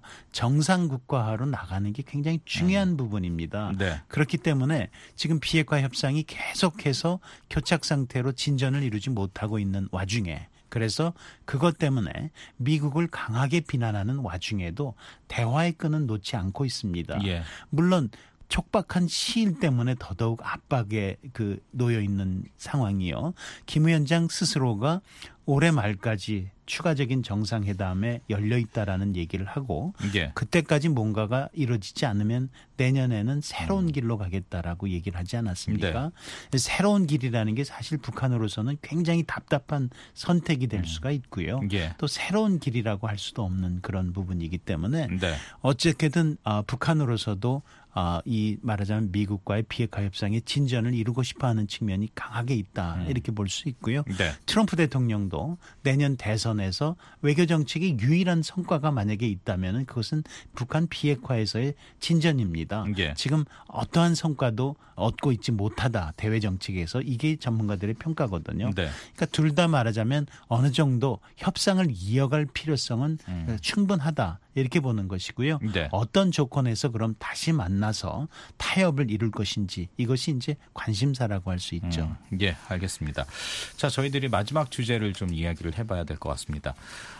정상국가화로 나가는 게 굉장히 중요한 부분입니다. 네. 그렇기 때문에 지금 비핵화 협상이 계속해서 교착 상태로 진전을 이루지 못하고 있는 와중에 그래서 그것 때문에 미국을 강하게 비난하는 와중에도 대화의 끈은 놓지 않고 있습니다. 예. 물론 촉박한 시일 때문에 더더욱 압박에 놓여 있는 상황이요. 김 위원장 스스로가 올해 말까지 추가적인 정상회담에 열려 있다라는 얘기를 하고 예. 그때까지 뭔가가 이루어지지 않으면 내년에는 새로운 길로 가겠다라고 얘기를 하지 않았습니까? 네. 새로운 길이라는 게 사실 북한으로서는 굉장히 답답한 선택이 될 수가 있고요. 예. 또 새로운 길이라고 할 수도 없는 그런 부분이기 때문에 네. 어쨌든 북한으로서도 이 말하자면 미국과의 비핵화 협상의 진전을 이루고 싶어하는 측면이 강하게 있다 이렇게 볼 수 있고요. 네. 트럼프 대통령도 내년 대선에서 외교 정책의 유일한 성과가 만약에 있다면 그것은 북한 비핵화에서의 진전입니다. 예. 지금 어떠한 성과도 얻고 있지 못하다 대외 정책에서 이게 전문가들의 평가거든요. 네. 그러니까 둘 다 말하자면 어느 정도 협상을 이어갈 필요성은 충분하다 이렇게 보는 것이고요. 네. 어떤 조건에서 그럼 다시 만나서 타협을 이룰 것인지 이것이 이제 관심사라고 할 수 있죠. 예, 알겠습니다. 자, 저희들이 마지막 주제를 좀 이야기를 해봐야 될 것 같습니다.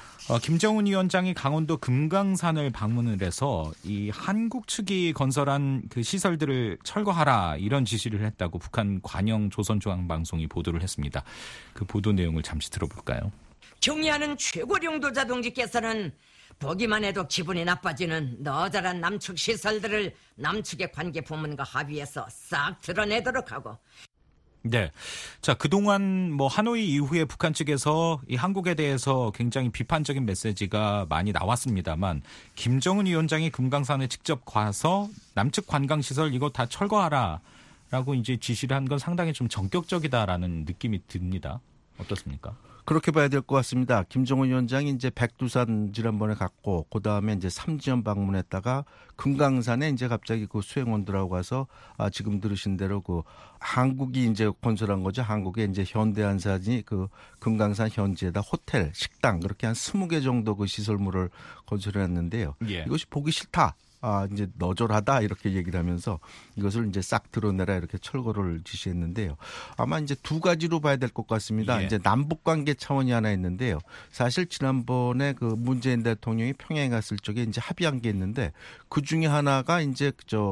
김정은 위원장이 강원도 금강산을 방문을 해서 이 한국 측이 건설한 그 시설들을 철거하라 이런 지시를 했다고 북한 관영 조선중앙방송이 보도를 했습니다. 그 보도 내용을 잠시 들어볼까요? 경의하는 최고령도자 동지께서는 보기만 해도 기분이 나빠지는 너저란 남측 시설들을 남측의 관계 부문과 합의해서 싹 드러내도록 하고 네. 자, 그동안 뭐 하노이 이후에 북한 측에서 이 한국에 대해서 굉장히 비판적인 메시지가 많이 나왔습니다만 김정은 위원장이 금강산에 직접 가서 남측 관광시설 이거 다 철거하라라고 이제 지시를 한 건 상당히 좀 전격적이다라는 느낌이 듭니다. 어떻습니까? 그렇게 봐야 될 것 같습니다. 김정은 위원장이 이제 백두산 지난번에 갔고, 그 다음에 이제 삼지연 방문했다가 금강산에 이제 갑자기 그 수행원들하고 가서 지금 들으신 대로 그 한국이 이제 건설한 거죠. 한국의 이제 현대한산이 그 금강산 현지에다 호텔, 식당 그렇게 한 20개 정도 그 시설물을 건설했는데요. 예. 이것이 보기 싫다. 이제 너절하다 이렇게 얘기를 하면서 이것을 이제 싹 드러내라 이렇게 철거를 지시했는데요. 아마 이제 두 가지로 봐야 될 것 같습니다. 예. 이제 남북 관계 차원이 하나 있는데요. 사실 지난번에 그 문재인 대통령이 평양에 갔을 적에 이제 합의한 게 있는데 그 중에 하나가 이제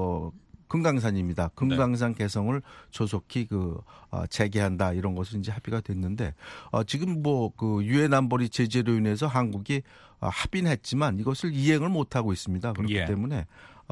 금강산입니다. 금강산 개성을 조속히 재개한다 이런 것은 이제 합의가 됐는데 지금 뭐 그 유엔 안보리 제재로 인해서 한국이 합의는 했지만 이것을 이행을 못 하고 있습니다. 그렇기 예. 때문에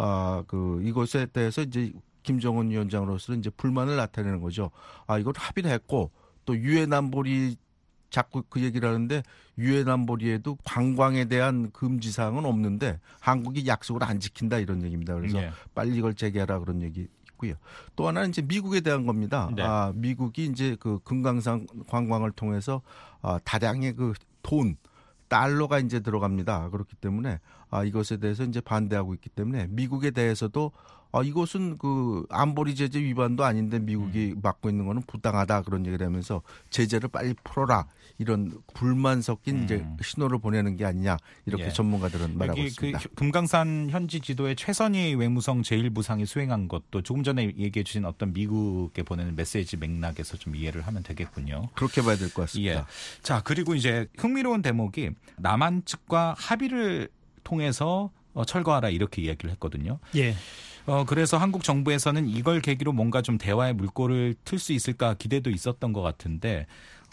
이것에 대해서 이제 김정은 위원장으로서 이제 불만을 나타내는 거죠. 이걸 합의를 했고 또 유엔 안보리 자꾸 그 얘기를 하는데 유엔 안보리에도 관광에 대한 금지 사항은 없는데 한국이 약속을 안 지킨다 이런 얘기입니다. 그래서 예. 빨리 이걸 재개하라 그런 얘기 있고요. 또 하나는 이제 미국에 대한 겁니다. 네. 미국이 이제 그 금강산 관광을 통해서 다량의 그 돈 달러가 이제 들어갑니다. 그렇기 때문에 이것에 대해서 이제 반대하고 있기 때문에 미국에 대해서도 이것은 그 안보리 제재 위반도 아닌데 미국이 맡고 있는 거는 부당하다 그런 얘기를 하면서 제재를 빨리 풀어라 이런 불만 섞인 이제 신호를 보내는 게 아니냐 이렇게 전문가들은 말하고 있습니다. 그 금강산 현지 지도에 최선희 외무성 제1부상이 수행한 것도 조금 전에 얘기해 주신 어떤 미국에 보내는 메시지 맥락에서 좀 이해를 하면 되겠군요. 그렇게 봐야 될 것 같습니다. 예. 자, 그리고 이제 흥미로운 대목이 남한 측과 합의를 통해서 철거하라 이렇게 이야기를 했거든요. 예. 그래서 한국 정부에서는 이걸 계기로 뭔가 좀 대화의 물꼬를 틀 수 있을까 기대도 있었던 것 같은데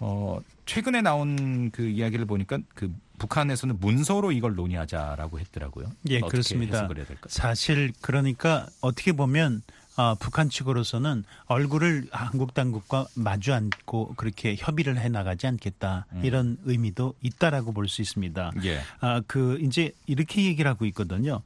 최근에 나온 그 이야기를 보니까 그 북한에서는 문서로 이걸 논의하자라고 했더라고요. 예, 어떻게 그렇습니다. 해석을 해야 될까요? 사실 그러니까 어떻게 보면 북한 측으로서는 얼굴을 한국 당국과 마주 앉고 그렇게 협의를 해 나가지 않겠다 이런 의미도 있다라고 볼 수 있습니다. 예. 그 이제 이렇게 얘기를 하고 있거든요.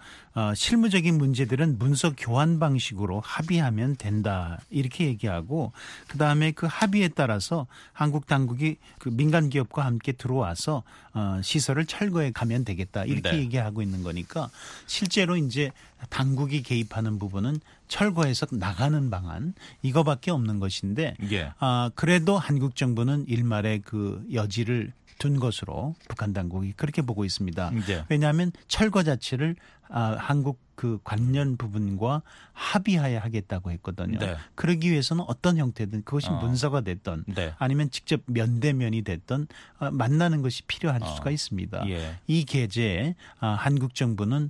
실무적인 문제들은 문서 교환 방식으로 합의하면 된다 이렇게 얘기하고 그 다음에 그 합의에 따라서 한국 당국이 그 민간 기업과 함께 들어와서 시설을 철거해 가면 되겠다 이렇게 네. 얘기하고 있는 거니까 실제로 이제 당국이 개입하는 부분은 철거해서 나가는 방안 이거밖에 없는 것인데 예. 그래도 한국 정부는 일말의 그 여지를 둔 것으로 북한 당국이 그렇게 보고 있습니다. 예. 왜냐하면 철거 자체를 한국 그 관련 부분과 합의하여 하겠다고 했거든요. 네. 그러기 위해서는 어떤 형태든 그것이 문서가 됐던 네. 아니면 직접 면대면이 됐던 만나는 것이 필요할 수가 있습니다. 예. 이 계제에 한국 정부는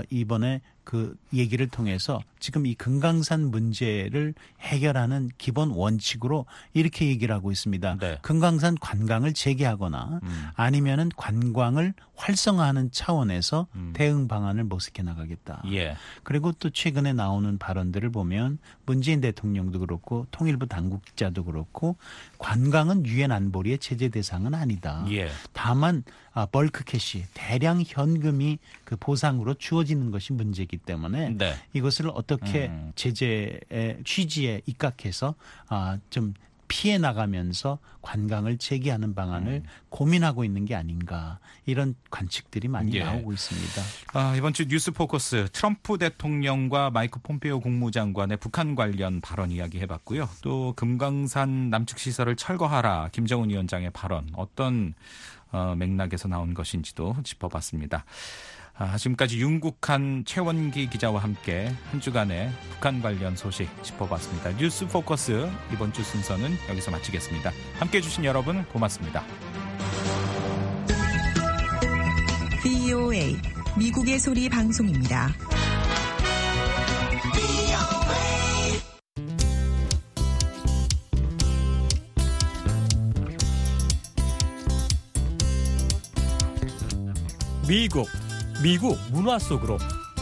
이번에 그 얘기를 통해서 지금 이 금강산 문제를 해결하는 기본 원칙으로 이렇게 얘기를 하고 있습니다. 네. 금강산 관광을 재개하거나 아니면은 관광을 활성화하는 차원에서 대응 방안을 모색해 나가겠다. 예. 그리고 또 최근에 나오는 발언들을 보면 문재인 대통령도 그렇고 통일부 당국자도 그렇고 관광은 유엔 안보리의 제재 대상은 아니다. 예. 다만 벌크 캐시 대량 현금이 그 보상으로 주어지는 것이 문제이기 때문에 네. 이것을 어떻게 제재의 취지에 입각해서 좀 피해 나가면서 관광을 재개하는 방안을 고민하고 있는 게 아닌가 이런 관측들이 많이 예. 나오고 있습니다. 이번 주 뉴스 포커스 트럼프 대통령과 마이크 폼페이오 국무장관의 북한 관련 발언 이야기해봤고요. 또 금강산 남측 시설을 철거하라 김정은 위원장의 발언 어떤 맥락에서 나온 것인지도 짚어봤습니다. 지금까지 윤국한 최원기 기자와 함께 한 주간의 북한 관련 소식 짚어봤습니다. 뉴스 포커스 이번 주 순서는 여기서 마치겠습니다. 함께해 주신 여러분 고맙습니다. VOA 미국의 소리 방송입니다. 미국 문화 속으로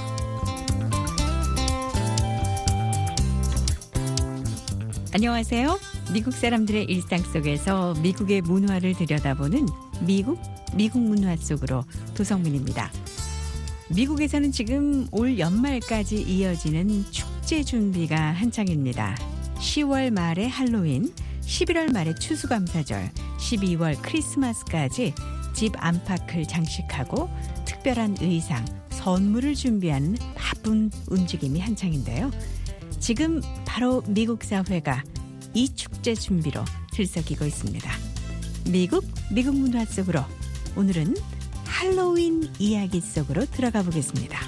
안녕하세요. 미국 사람들의 일상 속에서 미국의 문화를 들여다보는 미국 문화 속으로 도성민입니다. 미국에서는 지금 올 연말까지 이어지는 축제 준비가 한창입니다. 10월 말에 할로윈, 11월 말에 추수감사절, 12월 크리스마스까지 집 안팎을 장식하고 특별한 의상, 선물을 준비하는 바쁜 움직임이 한창인데요. 지금 바로 미국 사회가 이 축제 준비로 들썩이고 있습니다. 미국 문화 속으로 오늘은 할로윈 이야기 속으로 들어가 보겠습니다.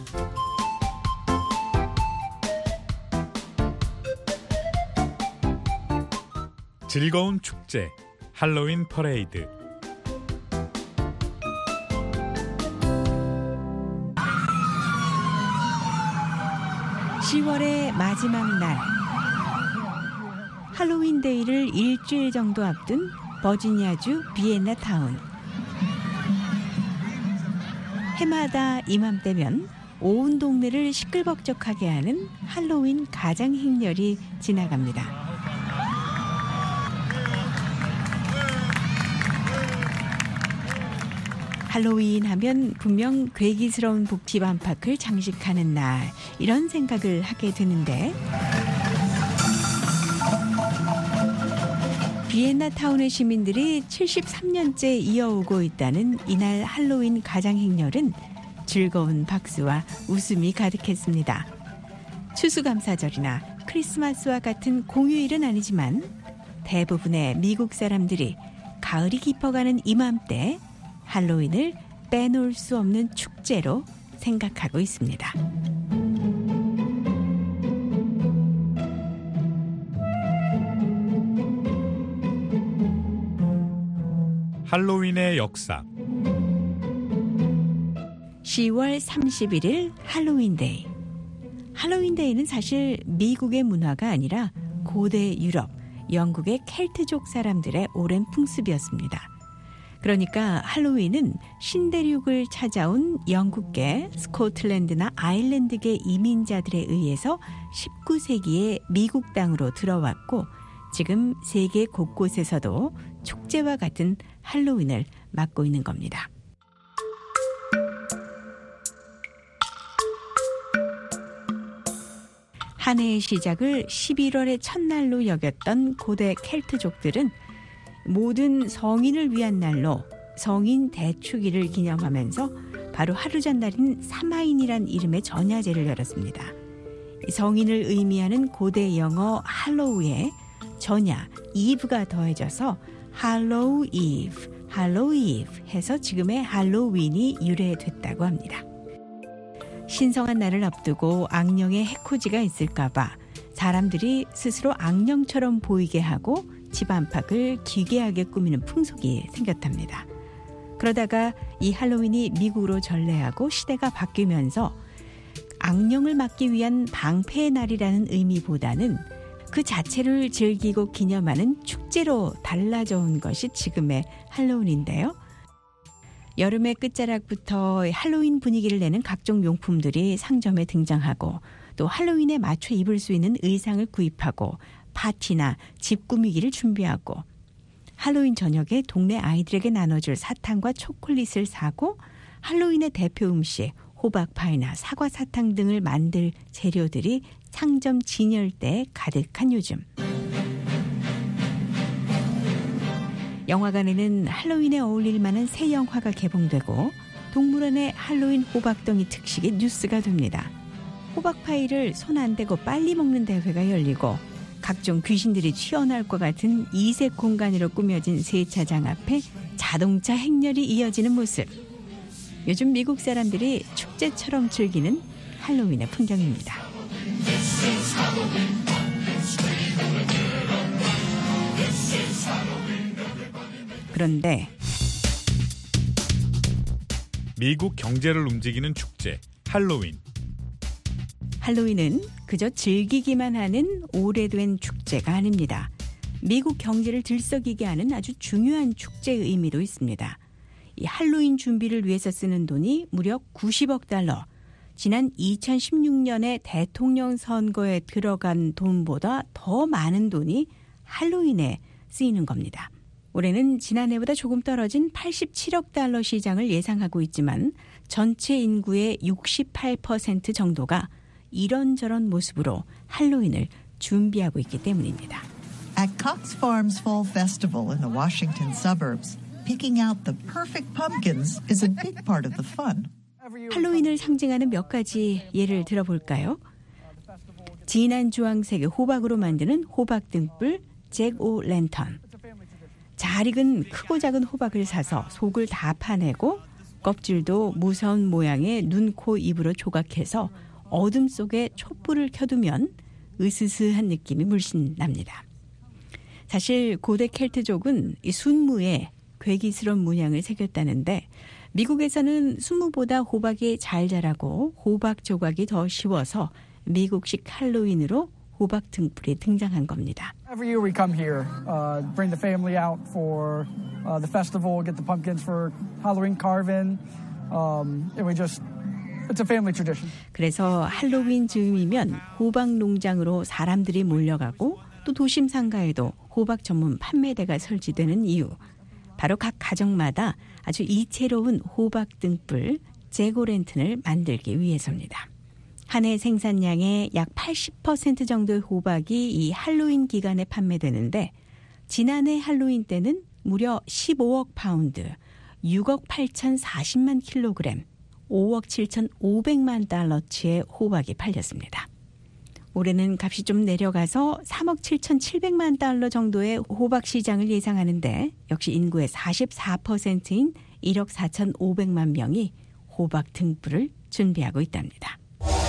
즐거운 축제 할로윈 퍼레이드 10월의 마지막 날 할로윈 데이를 일주일 정도 앞둔 버지니아주 비엔나 타운. 해마다 이맘때면 온 동네를 시끌벅적하게 하는 할로윈 가장 행렬이 지나갑니다. 할로윈 하면 분명 괴기스러운 복집 안팎을 장식하는 날 이런 생각을 하게 되는데 비엔나 타운의 시민들이 73년째 이어오고 있다는 이날 할로윈 가장 행렬은 즐거운 박수와 웃음이 가득했습니다. 추수감사절이나 크리스마스와 같은 공휴일은 아니지만 대부분의 미국 사람들이 가을이 깊어가는 이맘때 할로윈을 빼놓을 수 없는 축제로 생각하고 있습니다. 할로윈의 역사 10월 31일 할로윈데이. 할로윈데이는 사실 미국의 문화가 아니라 고대 유럽, 영국의 켈트족 사람들의 오랜 풍습이었습니다. 그러니까 할로윈은 신대륙을 찾아온 영국계, 스코틀랜드나 아일랜드계 이민자들에 의해서 19세기에 미국 땅으로 들어왔고 지금 세계 곳곳에서도 축제와 같은 할로윈을 맞고 있는 겁니다. 한 해의 시작을 11월의 첫날로 여겼던 고대 켈트족들은 모든 성인을 위한 날로 성인 대축일을 기념하면서 바로 하루 전날인 사마인이란 이름의 전야제를 열었습니다. 성인을 의미하는 고대 영어 할로우에 전야, 이브가 더해져서 할로우 이브, 할로우 이브 해서 지금의 할로윈이 유래됐다고 합니다. 신성한 날을 앞두고 악령의 해코지가 있을까봐 사람들이 스스로 악령처럼 보이게 하고 집 안팎을 기괴하게 꾸미는 풍속이 생겼답니다. 그러다가 이 할로윈이 미국으로 전래하고 시대가 바뀌면서 악령을 막기 위한 방패의 날이라는 의미보다는 그 자체를 즐기고 기념하는 축제로 달라져 온 것이 지금의 할로윈인데요. 여름의 끝자락부터 할로윈 분위기를 내는 각종 용품들이 상점에 등장하고 또 할로윈에 맞춰 입을 수 있는 의상을 구입하고 파티나 집 꾸미기를 준비하고 할로윈 저녁에 동네 아이들에게 나눠줄 사탕과 초콜릿을 사고 할로윈의 대표 음식 호박파이나 사과사탕 등을 만들 재료들이 상점 진열대에 가득한 요즘. 영화관에는 할로윈에 어울릴 만한 새 영화가 개봉되고 동물원의 할로윈 호박덩이 특식이 뉴스가 됩니다. 호박파이를 손 안 대고 빨리 먹는 대회가 열리고 각종 귀신들이 튀어나올 것 같은 이색 공간으로 꾸며진 세차장 앞에 자동차 행렬이 이어지는 모습. 요즘 미국 사람들이 축제처럼 즐기는 할로윈의 풍경입니다. 그런데 미국 경제를 움직이는 축제 할로윈. 할로윈은 그저 즐기기만 하는 오래된 축제가 아닙니다. 미국 경제를 들썩이게 하는 아주 중요한 축제의 의미도 있습니다. 이 할로윈 준비를 위해서 쓰는 돈이 무려 90억 달러. 지난 2016년에 대통령 선거에 들어간 돈보다 더 많은 돈이 할로윈에 쓰이는 겁니다. 올해는 지난해보다 조금 떨어진 87억 달러 시장을 예상하고 있지만 전체 인구의 68% 정도가 이런저런 모습으로 할로윈을 준비하고 있기 때문입니다. At Cox Farms Fall Festival in the Washington suburbs, picking out the perfect pumpkins is a big part of the fun. 할로윈을 상징하는 몇 가지 예를 들어볼까요? 진한 주황색의 호박으로 만드는 호박 등불 잭오랜턴. 잘 익은 크고 작은 호박을 사서 속을 다 파내고 껍질도 무서운 모양의 눈, 코, 입으로 조각해서 어둠 속에 촛불을 켜두면 으스스한 느낌이 물씬 납니다. 사실 고대 켈트족은 이 순무에 괴기스러운 문양을 새겼다는데 미국에서는 순무보다 호박이 잘 자라고 호박 조각이 더 쉬워서 미국식 할로윈으로 호박 등불이 등장한 겁니다. Every year we come here, bring the family out for the festival, get the pumpkins for Halloween carving, and we just it's a family tradition. 그래서 할로윈 즈음이면 호박 농장으로 사람들이 몰려가고 또 도심 상가에도 호박 전문 판매대가 설치되는 이유. 바로 각 가정마다 아주 이채로운 호박 등불 잭오랜턴을 만들기 위해서입니다. 한 해 생산량의 약 80% 정도의 호박이 이 할로윈 기간에 판매되는데 지난해 할로윈 때는 무려 15억 파운드, 6억 8,040만 킬로그램, 5억 7,500만 달러치의 호박이 팔렸습니다. 올해는 값이 좀 내려가서 3억 7,700만 달러 정도의 호박 시장을 예상하는데 역시 인구의 44%인 1억 4,500만 명이 호박 등불을 준비하고 있답니다.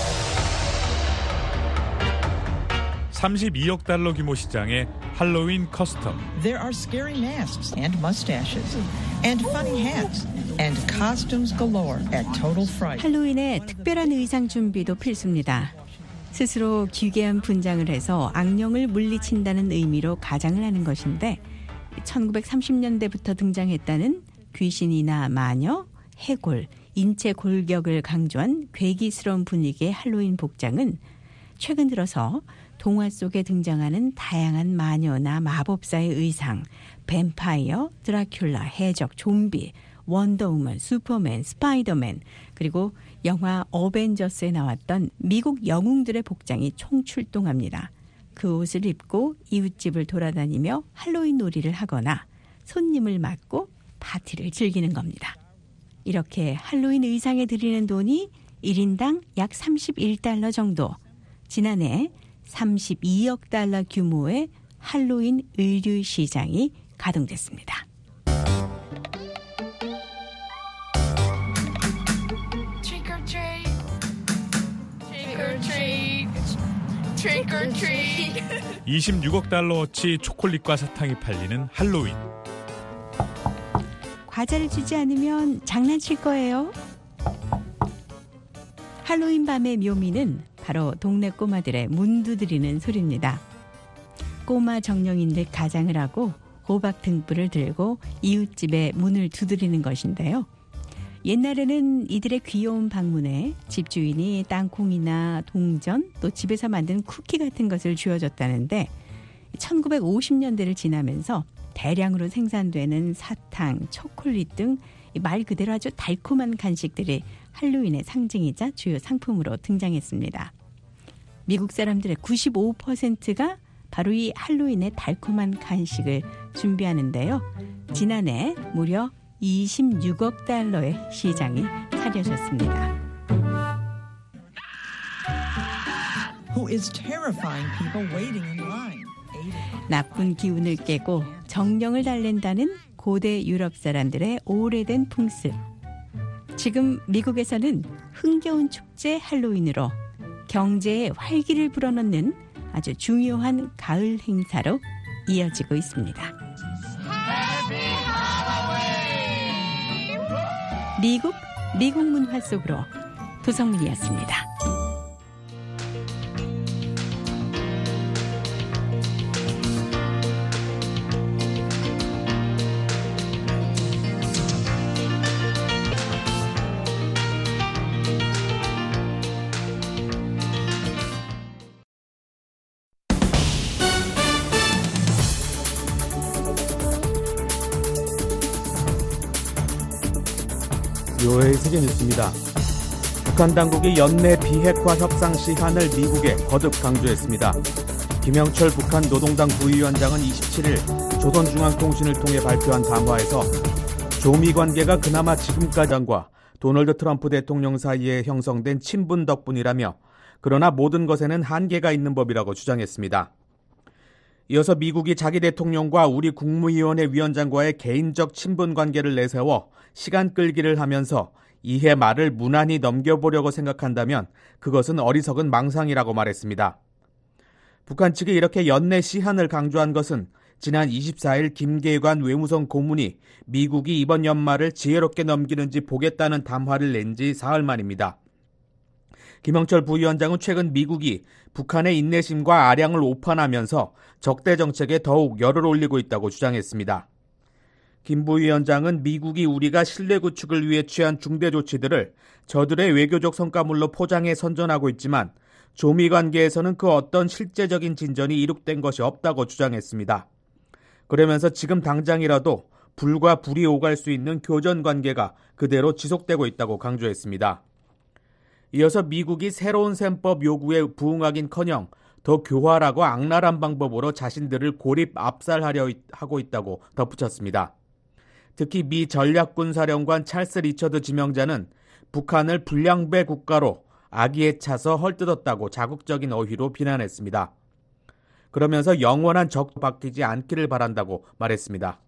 32억 달러 규모 시장의 할로윈 커스텀. There are scary masks and mustaches and funny hats and costumes galore at Total Fright. 할로윈에 특별한 의상 준비도 필수입니다. 스스로 기괴한 분장을 해서 악령을 물리친다는 의미로 가장을 하는 것인데 1930년대부터 등장했다는 귀신이나 마녀, 해골, 인체 골격을 강조한 괴기스러운 분위기의 할로윈 복장은 최근 들어서 동화 속에 등장하는 다양한 마녀나 마법사의 의상, 뱀파이어, 드라큘라, 해적, 좀비, 원더우먼, 슈퍼맨, 스파이더맨, 그리고 영화 어벤져스에 나왔던 미국 영웅들의 복장이 총출동합니다. 그 옷을 입고 이웃집을 돌아다니며 할로윈 놀이를 하거나 손님을 맞고 파티를 즐기는 겁니다. 이렇게 할로윈 의상에 들이는 돈이 1인당 약 31달러 정도. 지난해 32억 달러 규모의 할로윈 의류 시장이 가동됐습니다. Trick or treat. Trick or treat. Trick or treat. 26억 달러어치 초콜릿과 사탕이 팔리는 할로윈. 과자를 주지 않으면 장난칠 거예요. 할로윈 밤의 묘미는 바로 동네 꼬마들의 문두드리는 소리입니다. 꼬마 정령인들 가장을 하고 호박 등불을 들고 이웃집의 문을 두드리는 것인데요. 옛날에는 이들의 귀여운 방문에 집주인이 땅콩이나 동전 또 집에서 만든 쿠키 같은 것을 주어줬다는데 1950년대를 지나면서 대량으로 생산되는 사탕, 초콜릿 등 말 그대로 아주 달콤한 간식들이 할로윈의 상징이자 주요 상품으로 등장했습니다. 미국 사람들의 95%가 바로 이 할로윈의 달콤한 간식을 준비하는데요. 지난해 무려 26억 달러의 시장이 차려졌습니다. Who is terrifying people waiting in line. 나쁜 기운을 깨고 정령을 달랜다는 고대 유럽 사람들의 오래된 풍습. 지금 미국에서는 흥겨운 축제 할로윈으로 경제에 활기를 불어넣는 아주 중요한 가을 행사로 이어지고 있습니다. 미국 문화 속으로 도성문이었습니다. 묘의 세계 뉴스입니다. 북한 당국이 연내 비핵화 협상 시한을 미국에 거듭 강조했습니다. 김영철 북한 노동당 부위원장은 27일 조선중앙통신을 통해 발표한 담화에서 조미 관계가 그나마 지금까지와 도널드 트럼프 대통령 사이에 형성된 친분 덕분이라며 그러나 모든 것에는 한계가 있는 법이라고 주장했습니다. 이어서 미국이 자기 대통령과 우리 국무위원회 위원장과의 개인적 친분 관계를 내세워 시간 끌기를 하면서 이해 말을 무난히 넘겨보려고 생각한다면 그것은 어리석은 망상이라고 말했습니다. 북한 측이 이렇게 연내 시한을 강조한 것은 지난 24일 김계관 외무성 고문이 미국이 이번 연말을 지혜롭게 넘기는지 보겠다는 담화를 낸 지 사흘 만입니다. 김영철 부위원장은 최근 미국이 북한의 인내심과 아량을 오판하면서 적대 정책에 더욱 열을 올리고 있다고 주장했습니다. 김 부위원장은 미국이 우리가 신뢰 구축을 위해 취한 중대 조치들을 저들의 외교적 성과물로 포장해 선전하고 있지만 조미 관계에서는 그 어떤 실제적인 진전이 이룩된 것이 없다고 주장했습니다. 그러면서 지금 당장이라도 불과 불이 오갈 수 있는 교전 관계가 그대로 지속되고 있다고 강조했습니다. 이어서 미국이 새로운 셈법 요구에 부응하긴커녕 더 교활하고 악랄한 방법으로 자신들을 고립 압살하려 하고 있다고 덧붙였습니다. 특히 미 전략군 사령관 찰스 리처드 지명자는 북한을 불량배 국가로 악의에 차서 헐뜯었다고 자극적인 어휘로 비난했습니다. 그러면서 영원한 적 바뀌지 않기를 바란다고 말했습니다.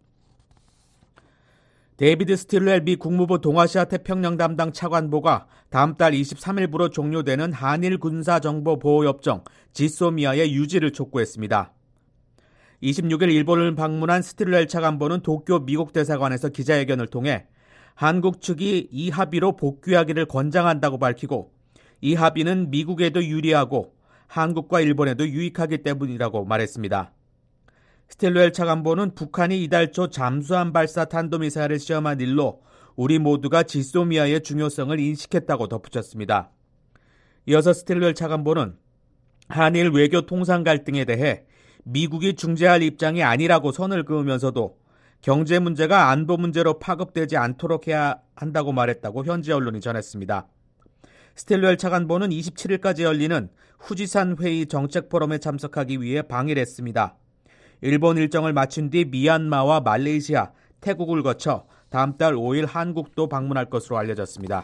데이비드 스틸웰 미 국무부 동아시아 태평양 담당 차관보가 다음 달 23일부로 종료되는 한일 군사정보보호협정 지소미아의 유지를 촉구했습니다. 26일 일본을 방문한 스틸웰 차관보는 도쿄 미국 대사관에서 기자회견을 통해 한국 측이 이 합의로 복귀하기를 권장한다고 밝히고 이 합의는 미국에도 유리하고 한국과 일본에도 유익하기 때문이라고 말했습니다. 스틸웰 차관보는 북한이 이달 초 잠수함 발사 탄도미사일을 시험한 일로 우리 모두가 지소미아의 중요성을 인식했다고 덧붙였습니다. 이어서 스틸웰 차관보는 한일 외교 통상 갈등에 대해 미국이 중재할 입장이 아니라고 선을 그으면서도 경제 문제가 안보 문제로 파급되지 않도록 해야 한다고 말했다고 현지 언론이 전했습니다. 스틸웰 차관보는 27일까지 열리는 후지산 회의 정책 포럼에 참석하기 위해 방일했습니다. 일본 일정을 마친 뒤 미얀마와 말레이시아, 태국을 거쳐 다음 달 5일 한국도 방문할 것으로 알려졌습니다.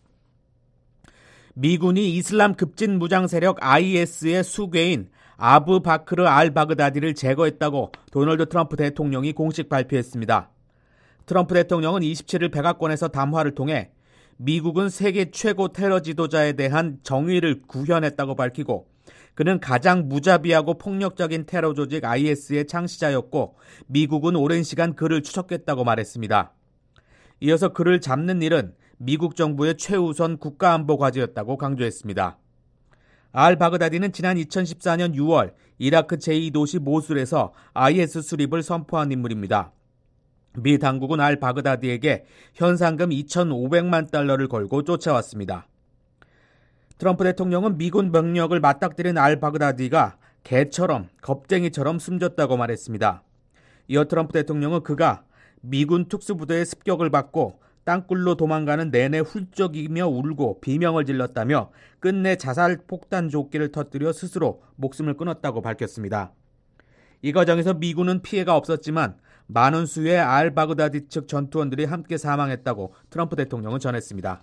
미군이 이슬람 급진 무장 세력 IS의 수괴인 아부 바크르 알 바그다디를 제거했다고 도널드 트럼프 대통령이 공식 발표했습니다. 트럼프 대통령은 27일 백악관에서 담화를 통해 미국은 세계 최고 테러 지도자에 대한 정의를 구현했다고 밝히고 그는 가장 무자비하고 폭력적인 테러 조직 IS의 창시자였고 미국은 오랜 시간 그를 추적했다고 말했습니다. 이어서 그를 잡는 일은 미국 정부의 최우선 국가안보 과제였다고 강조했습니다. 알 바그다디는 지난 2014년 6월 이라크 제2도시 모술에서 IS 수립을 선포한 인물입니다. 미 당국은 알 바그다디에게 현상금 2,500만 달러를 걸고 쫓아왔습니다. 트럼프 대통령은 미군 병력을 맞닥뜨린 알 바그다디가 개처럼 겁쟁이처럼 숨졌다고 말했습니다. 이어 트럼프 대통령은 그가 미군 특수부대의 습격을 받고 땅굴로 도망가는 내내 훌쩍이며 울고 비명을 질렀다며 끝내 자살 폭탄 조끼를 터뜨려 스스로 목숨을 끊었다고 밝혔습니다. 이 과정에서 미군은 피해가 없었지만 많은 수의 알 바그다디 측 전투원들이 함께 사망했다고 트럼프 대통령은 전했습니다.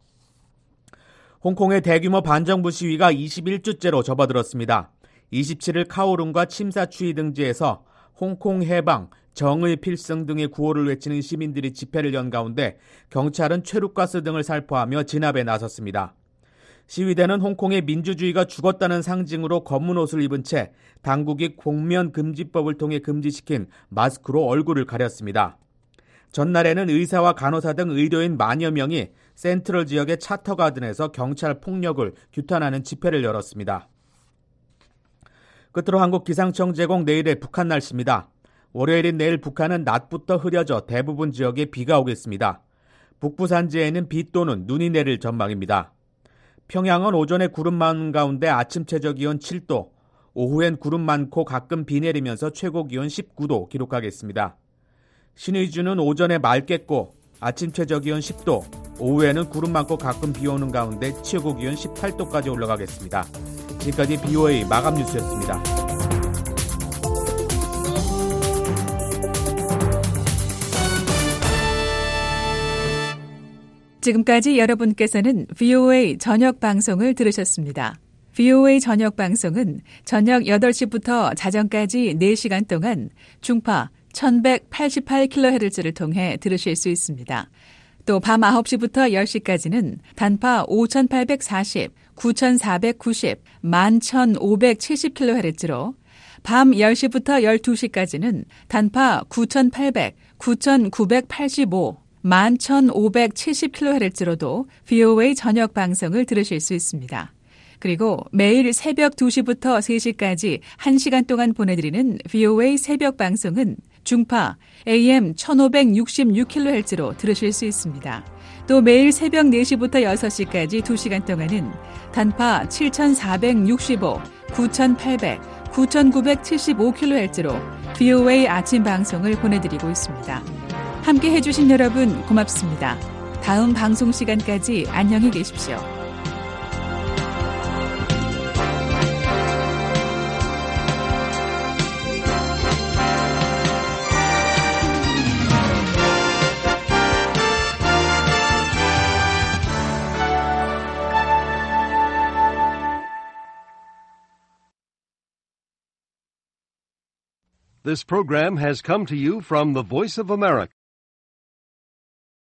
홍콩의 대규모 반정부 시위가 21주째로 접어들었습니다. 27일 카오룬과 침사추이 등지에서 홍콩 해방, 정의 필승 등의 구호를 외치는 시민들이 집회를 연 가운데 경찰은 최루가스 등을 살포하며 진압에 나섰습니다. 시위대는 홍콩의 민주주의가 죽었다는 상징으로 검은 옷을 입은 채 당국이 공면 금지법을 통해 금지시킨 마스크로 얼굴을 가렸습니다. 전날에는 의사와 간호사 등 의료인 만여 명이 센트럴 지역의 차터가든에서 경찰 폭력을 규탄하는 집회를 열었습니다. 끝으로 한국기상청 제공 내일의 북한 날씨입니다. 월요일인 내일 북한은 낮부터 흐려져 대부분 지역에 비가 오겠습니다. 북부 산지에는 비 또는 눈이 내릴 전망입니다. 평양은 오전에 구름 많은 가운데 아침 최저기온 7도, 오후엔 구름 많고 가끔 비 내리면서 최고기온 19도 기록하겠습니다. 신의주는 오전에 맑겠고 아침 최저기온 10도, 오후에는 구름 많고 가끔 비 오는 가운데 최고기온 18도까지 올라가겠습니다. 지금까지 BOA 마감 뉴스였습니다. 지금까지 여러분께서는 VOA 저녁 방송을 들으셨습니다. VOA 저녁 방송은 저녁 8시부터 자정까지 4시간 동안 중파 1188kHz를 통해 들으실 수 있습니다. 또 밤 9시부터 10시까지는 단파 5840, 9490, 11570kHz로 밤 10시부터 12시까지는 단파 9800, 9985, 11,570kHz로도 VOA 저녁 방송을 들으실 수 있습니다. 그리고 매일 새벽 2시부터 3시까지 1시간 동안 보내드리는 VOA 새벽 방송은 중파 AM 1566kHz로 들으실 수 있습니다. 또 매일 새벽 4시부터 6시까지 2시간 동안은 단파 7465, 9800, 9975kHz로 VOA 아침 방송을 보내드리고 있습니다. 함께 해주신 여러분 고맙습니다. 다음 방송 시간까지 안녕히 계십시오. This program has come to you from the Voice of America,